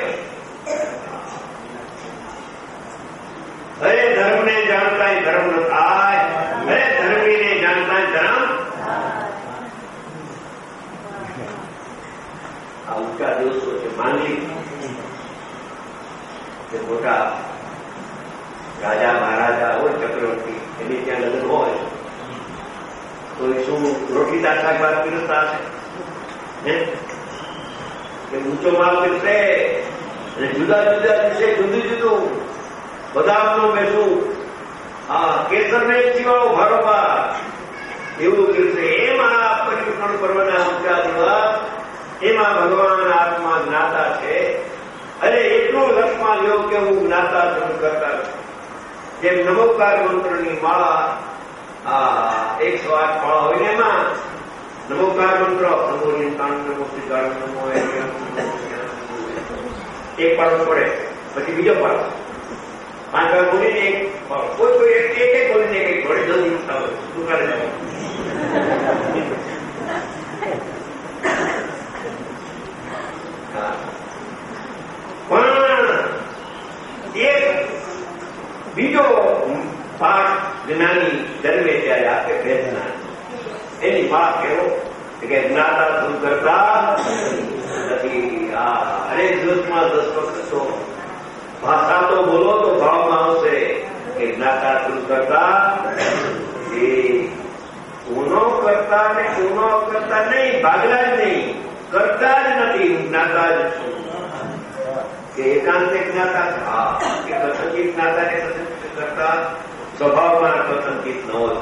अरे धर्म ने जानता है धर्म न થાય. अरे धर्मी ने जानता है धर्म. આ ઊંચા દિવસો છે. માનલી કે મોટા રાજા મહારાજા હોય ચક્રવર્તી, એની ત્યાં લગ્ન હોય તો એ શું રોટલી દાળ શાક ભાત પીરસતા હશે કે ઊંચો માલ પીરસે અને જુદા જુદા દિવસે જુદું જુદું બદામનું બેસું, હા, કેસર ને ચીવાળો ભારોભાર એવું પીરસે. એમાં પરિવર્તન કરવાના ઊંચા દિવસ, એમાં ભગવાન આત્મા જ્ઞાતા છે. અરે એટલું લક્ષમાં લ્યો કે હું જ્ઞાતા છું કરતા. જેમ નમોકાર મંત્રની માળા એકસો આઠ માળા હોય ને એમાં નમોકાર મંત્ર નમો નિતાણ નમો શ્રીકાળ નમો એક પાડો પડે, પછી બીજો પાડો, પાંચ વાર બોલીને એક પાડો, કોઈ કોઈ એક એક બોલીને એક ઘોડે જલ્દી ઉઠતા હોય દુકાને જવા. પણ એક બીજો પાઠ જ્ઞાની જન્મે ત્યારે આપે વેદના, એની પાઠ કેવો કે જ્ઞાતા શું કરતા નથી. અરે દિવસમાં દસ વખત તો ભાષા તો બોલો તો ભાવમાં આવશે કે જ્ઞાતા શું કરતા. એ ઊનો કરતા ને ઊનો કરતા નહીં, ભાગલા જ નહીં, કરતા જ નથી, જ્ઞાતા જ છું. કે એકાંતે જ્ઞાતા હા કે પસંદગી જ્ઞાતા ને પસંદ કરતા સ્વભાવમાં પસંદગીત ન હોય.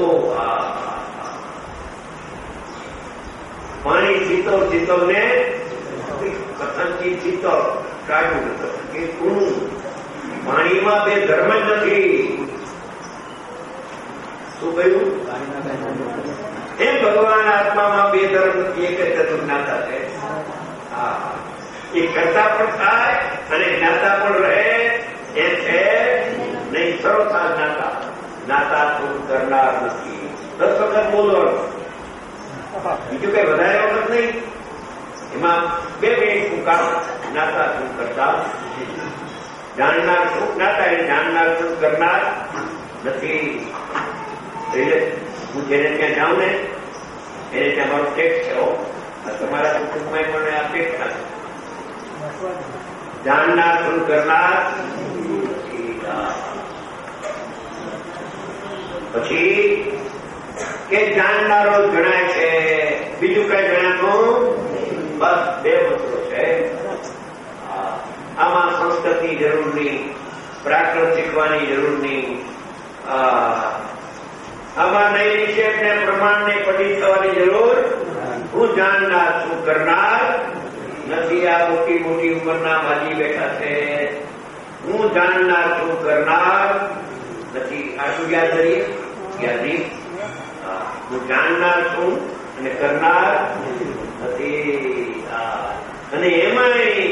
પાણી ચિત્તો ચિત્તો ને પસંદગી ચિત્તો કાઢ્યું પસંદગી કુણું. પાણીમાં બે ધર્મ જ નથી. શું કહ્યું? એમ ભગવાન આત્મામાં બે ધર્મ નથી, એક જ જ્ઞાતા છે. હા, એ કરતા પણ થાય અને જ્ઞાતા પણ રહે એ છે નહીં. સર્વથા જ્ઞાતા જ્ઞાતા શું કરનાર નથી. દસ વખત બોલવાનું, બીજું કઈ વધારે વખત નહીં. એમાં બે મિનિટ હું કામ. જ્ઞાતા શું કરતા જાણનાર શું જ્ઞાતા એ જાણનાર શું કરનાર નથી. એટલે હું જેને ત્યાં જાઉં ને એને ત્યાં મારો ટેક્સ છે. તમારા કુટુંબમાં પણ આ ટેક્સ થાય. જાણનાર શું કરનાર. પછી કે જાણનારો જણાય છે, બીજું કઈ જણાતું બસ બે વસ્તુ છે. આમાં સંસ્કૃતિ જરૂર નહીં, પ્રાકૃત શીખવાની જરૂર નહીં, આમાં નહીં નિષેધ ને પ્રમાણ ને પઠિત થવાની જરૂર. હું જાણનાર શું કરનાર નથી. આ મોટી મોટી ઉંમરના માજી બેઠા છે. હું જાણનાર શું કરનાર નથી. આ શું યાદ કરીએ? યાદ નહીં. હું જાણનાર છું અને કરનાર નથી. અને એમાં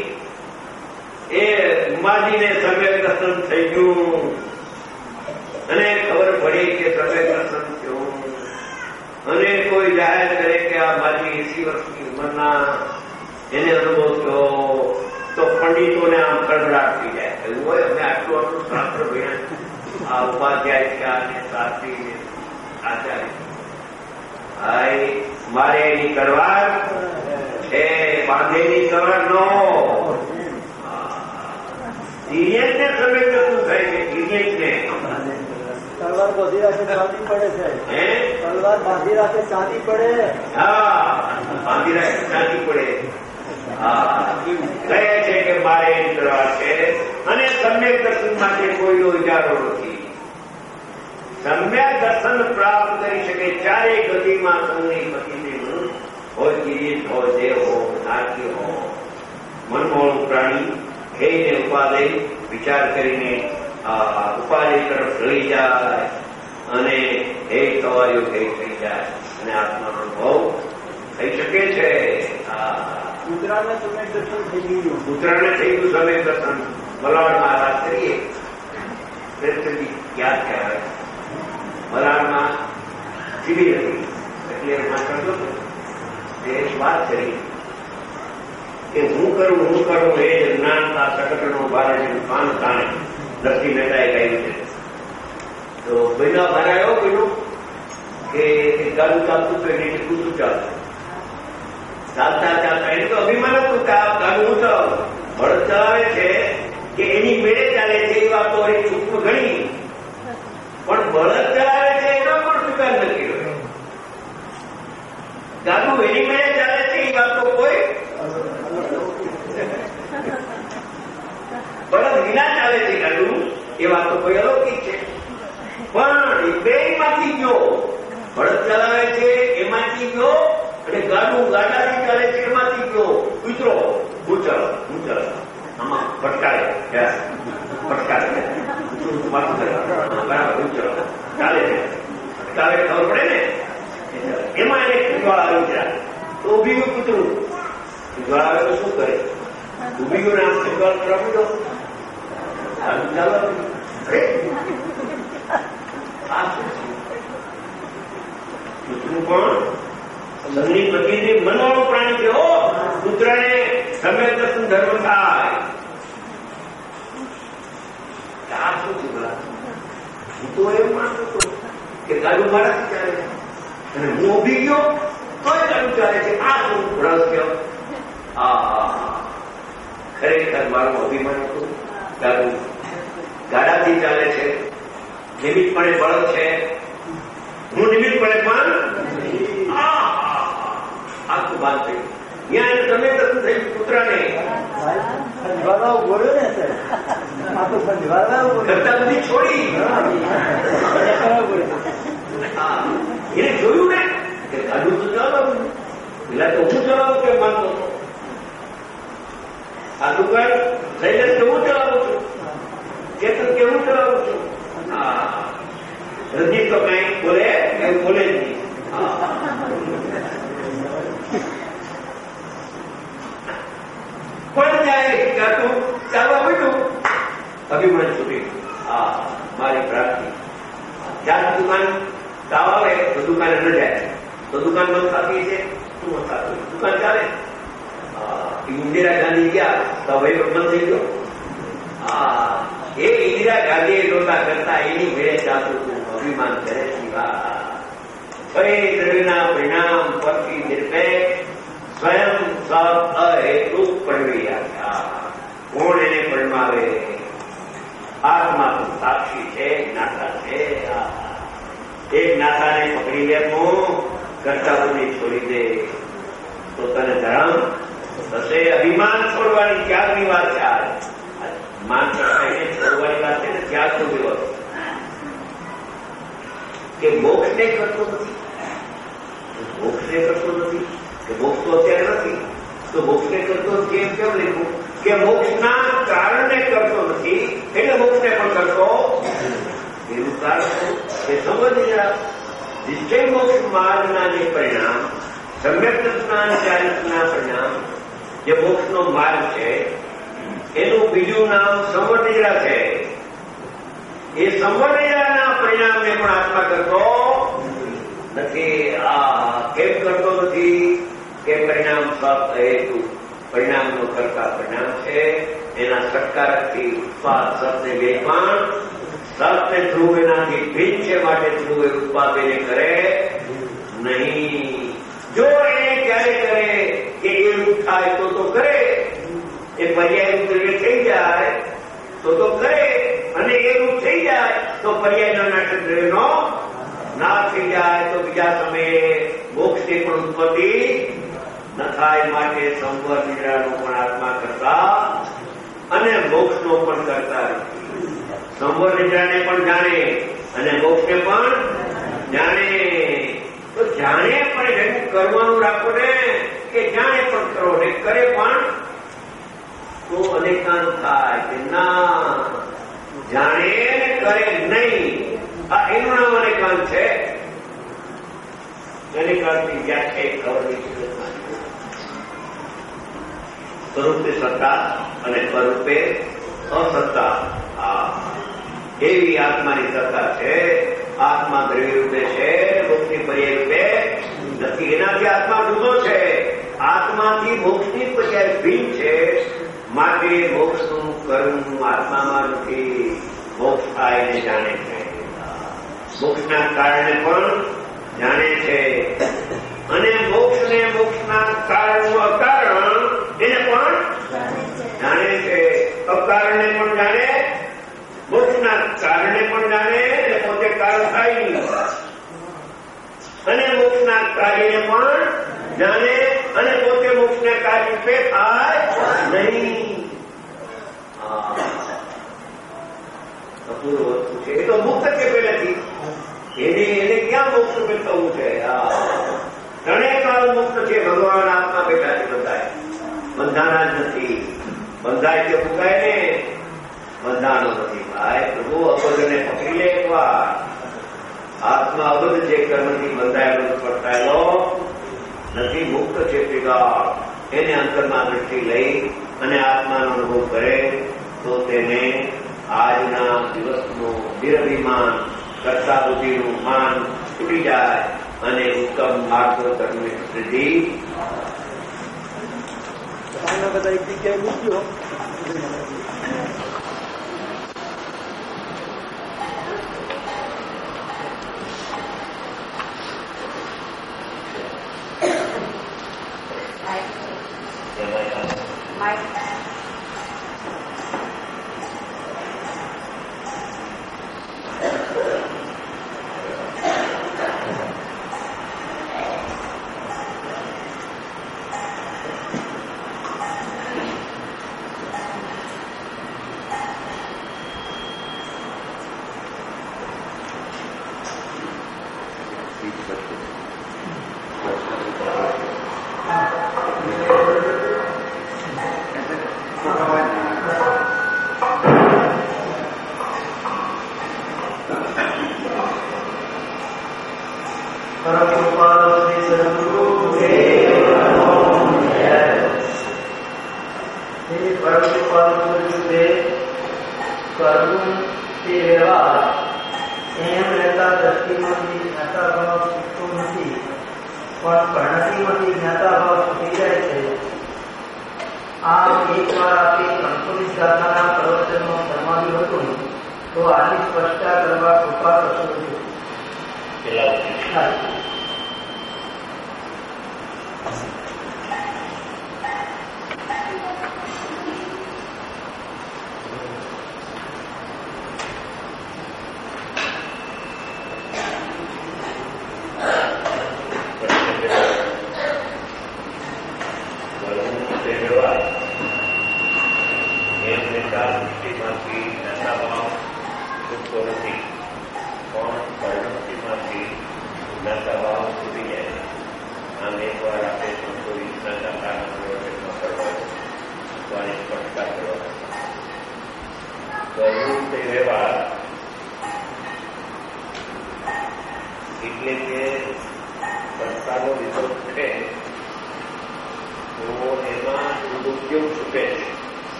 એ ઉમાજીને સર્વે પ્રસન્ન થઈ ગયું અને ખબર પડી કે સર્વે પ્રસન્ન થયું. અને કોઈ જાહેર કરે કે આ માજી એસી વર્ષની ઉંમરના એને અનુભવ થયો તો પંડિતોને આમ કડબડાટ થઈ જાય. એવું હોય અમે આટલું આટલું શાસ્ત્ર ભણ્યા, આ ઉપાધ્યાય છે અને શાસ્ત્રી આચાર્ય. હાય મારે એની કરવા છે, બાંધેલી કર નો. સિરિયસ ને સમય શું થાય છે? સિરિયસ ને તલવાર બાંધી રાખે શાંતિ પડે છે. હે તલવાર બાંધી રાખે શાંતિ પડે. હા, બાંધી રાખે શાંતિ પડે. હા, કહે છે કે મારે એમ કરવા છે અને સમ્યક દર્શન માટે કોઈનો વિચારો નથી. સમ્યક દર્શન પ્રાપ્ત કરી શકે ચારે ગતિમાં સૌની પતિને હોય કિરીટ હોય દેવ હો નારકી હો મનમોળું પ્રાણી ખેઈને ઉપાદય વિચાર કરીને ઉપાદય તરફ લઈ જાય અને હે સવારીઓ થઈ થઈ જાય અને આત્માનો અનુભવ થઈ શકે છે. કૂતરાને સમ્યક દર્શન થઈ ગયું. કૂતરાને થઈ ગયું સમ્યક દર્શન. મલાડમાં વાત કરીએ શ્રેષ્ઠજી યાદ કહેવાય. મલાડમાં શિબિર હતી એટલે એમાં કરતો હતો તે વાત કરી કે હું કરું હું કરું એ જ્ઞાનતા સકટનો ભારે પાન તાણે દર્શી મહેતાએ કહ્યું છે. તો ભાઈના ભારે આવ્યો પેલું કે ગાડું ચાલતું તો એને કૂતું ચાલતું ચાલતા ચાલતા એને તો અભિમાન હતું કે આ ગાડું હું ચલાવું. બળદ ચલાવે છે કે એની મેળે ચાલે છે એ વાતો એ સૂક્ષ્મ ઘણી, પણ બળદ ચલાવે છે એનો પણ સ્વીકાર નથી રહ્યો. ગાડું એની મેળે ચાલે છે એ વાતો કોઈ બળદ વિના ચાલે છે ગાડું એ વાતો કોઈ અલૌકિક છે. પણ બે માંથી ગયો, બળદ ચલાવે છે એમાંથી ગયો અને ગાડું ગાડાથી ચાલે છે એમાંથી ગયો કૂતરો હું ચલાવ હું ચલાવ આમાં ફટકારે ફટકારે બરાબર હું ચલાવ ચાલે છે ચાલે ખબર પડે ને એમાં એને જ્વાળા આવી જાય તો ઉભી ગયું કૂતરું. જ્વાળા આવે તો શું કરે? ઉભી ગયું ને આમ જ્વાળા તરફ દો ગાડું ચાલવા આ શું કૂતરું પણ સન્ની પતિને મનવાળું પ્રાણી છે. હો કૂતરાને સમ્યક દર્શન ધર્મ થાય. આ શું છે બોલા? હું તો એમ માનતો હતો કે ગાડું મારાથી ચાલે છે અને હું ઉભી ગયો તોય ગાડું ચાલે છે. આ શું રહસ્ય? આ ખરેખર મારું અભિમાન હતું. ગાડું ગાડાથી ચાલે છે, નિમિત્તપણે બળદ છે, હું નિમિત્તપણે પણ આખું બાદ થયું. ત્યાં એને તમે કશું થયું કૂતરાને સંજવાળાઓ બોલ્યો ને સર આ તો સંજવાળાઓ કરતા બધી છોડી એને જોયું ને કે ગાડું તો ચલાવું પેલા તો હું ચલાવું કે માનતો હતો. આ દુકાન શૈલેષ કે હું ચલાવું છું, ચેતન કે હું ચલાવું છું. હા રંજીત તો કઈ બોલે કઈ બોલે જ નહીં. પણ ત્યાં ગાતું ચાલવા પડ્યું અભિમાન છૂટી. હા મારી પ્રાર્થી જ્યાં દુકાન તાવ આવે તો દુકાને ન જાય તો દુકાન બંધ થતી છે શું બંધ થતું દુકાન ચાલે. ઇન્દિરા ગાંધી ગયા તો હવે બંધ થઈ ગયો. હા એ ઇન્દિરા ગાંધી નહોતા કરતા એની ભેળે ચાલતું હતું. અભિમાન કરે દ્રવ્યના પરિણામ પરથી નિરપેક્ષ સ્વયં અહેતુક પડવી આપ્યા. કોણ એને પરમાવે? આત્મા તો સાક્ષી છે, જ્ઞાતા છે. એ જ્ઞાતાને પકડી લે હું કર્તાઓને છોડી દે તો તને ધર્મ થશે. અભિમાન છોડવાની ત્યાગની વાત છે. માન એને છોડવાની વાત છે ને ત્યાગ નો દિવસ કે મોક્ષને કરતો નથી. મોક્ષને કરતો નથી કે મોક્ષ તો અત્યારે નથી તો મોક્ષને કરતો કેમ કેમ લખ્યું કે મોક્ષના કારણને કરતો નથી એટલે મોક્ષને પણ કરતો. એનું કારણ કે સમજ નિશ્ચય મોક્ષ માર્ગના જે પરિણામ સમ્યક દર્શન ચારિત્રના પરિણામ જે મોક્ષનો માર્ગ છે એનું બીજું નામ સંવર્ણિરા છે. એ સંવર્ણિરાના પરિણામને પણ આત્મા કરતો નથી. આ કેમ કરતો નથી કે પરિણામ સત હેતુ પરિણામનો કરતા પરિણામ છે. એના સત્કારકથી ઉત્પાદ સતને બે પણ સતને ધ્રુવ એનાથી ભિન્ન છે માટે ધ્રુવ એ ઉત્પાદ એને કરે નહીં. જો એને ક્યારે કરે કે એવું થાય તો તો કરે, એ પર્યાય થઈ જાય તો તો કરે અને એવું થઈ જાય તો પર્યાયના નાટક દ્રવ્યનો નાશ થઈ જાય, તો બીજા સમયે મોક્ષની પણ ઉત્પત્તિ ન થાય. માટે સંવર નિદ્રાનો પણ આત્મા કરતા અને મોક્ષનો પણ કરતા નથી. સંવર નિદ્રાને પણ જાણે અને મોક્ષને પણ જાણે. તો જાણે પણ એવું કરવાનું રાખો ને કે જાણે પણ કરો ને કરે પણ તો અનેકાંત થાય કે ના જાણે કરે નહીં. આ એનું નામ અનેકાંત છે. અનેકાંતની વ્યાખ્યા ખબર સ્વરૂપે સત્તા અને સ્વરૂપે અસત્તા. આ એવી આત્માની સત્તા છે. આત્મા દ્રવ્ય રૂપે છે, મોક્ષની પર્યાય રૂપે નથી. એનાથી આત્મા જુદો છે. આત્માથી મોક્ષની પર્યાય ભિન્ન છે. માટે મોક્ષનું કરવું આત્મામાં નથી. મોક્ષ થાય એને જાણે છે. મોક્ષના કારણે પણ જાણે છે અને મોક્ષને મોક્ષના કારણનું અકારણ એને પણ જાણે છે. અકારણને પણ જાણે, મોક્ષના કારણે પણ જાણે અને પોતે કારણ થાય નહીં. અને મોક્ષના કાર્યને પણ જાણે અને પોતે મોક્ષને કાર્ય રૂપે થાય નહીં. અપૂર્વ વસ્તુ છે. એ તો મુક્ત છે પહેલેથી. એને એને ક્યાં મોક્ષ રૂપે થવું છે? ત્રણેય કાળ મુક્ત છે. ભગવાન આત્મા બેઠા છે. બંધાય બંધાના જ નથી. બંધાય કે મુકાય ને બંધાનો નથી. ભાઈ પ્રભુ અબધને પકડી લે એકવાર. આત્મા અબધ જે કર્મથી બંધાયેલો પડતાયેલો નથી. મુક્ત છે પીગા. એને અંતરમાં દ્રષ્ટિ લઈ અને આત્માનો અનુભવ કરે તો તેને આજના દિવસનું નિરભિમાન કરતા બુદ્ધિનું માન છૂટી જાય અને ઉત્તમ માર્ગદર્શનની સિદ્ધિ. બધા એક જગ્યાએ મૂક્યો.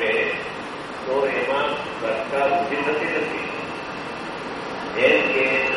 જેમ કે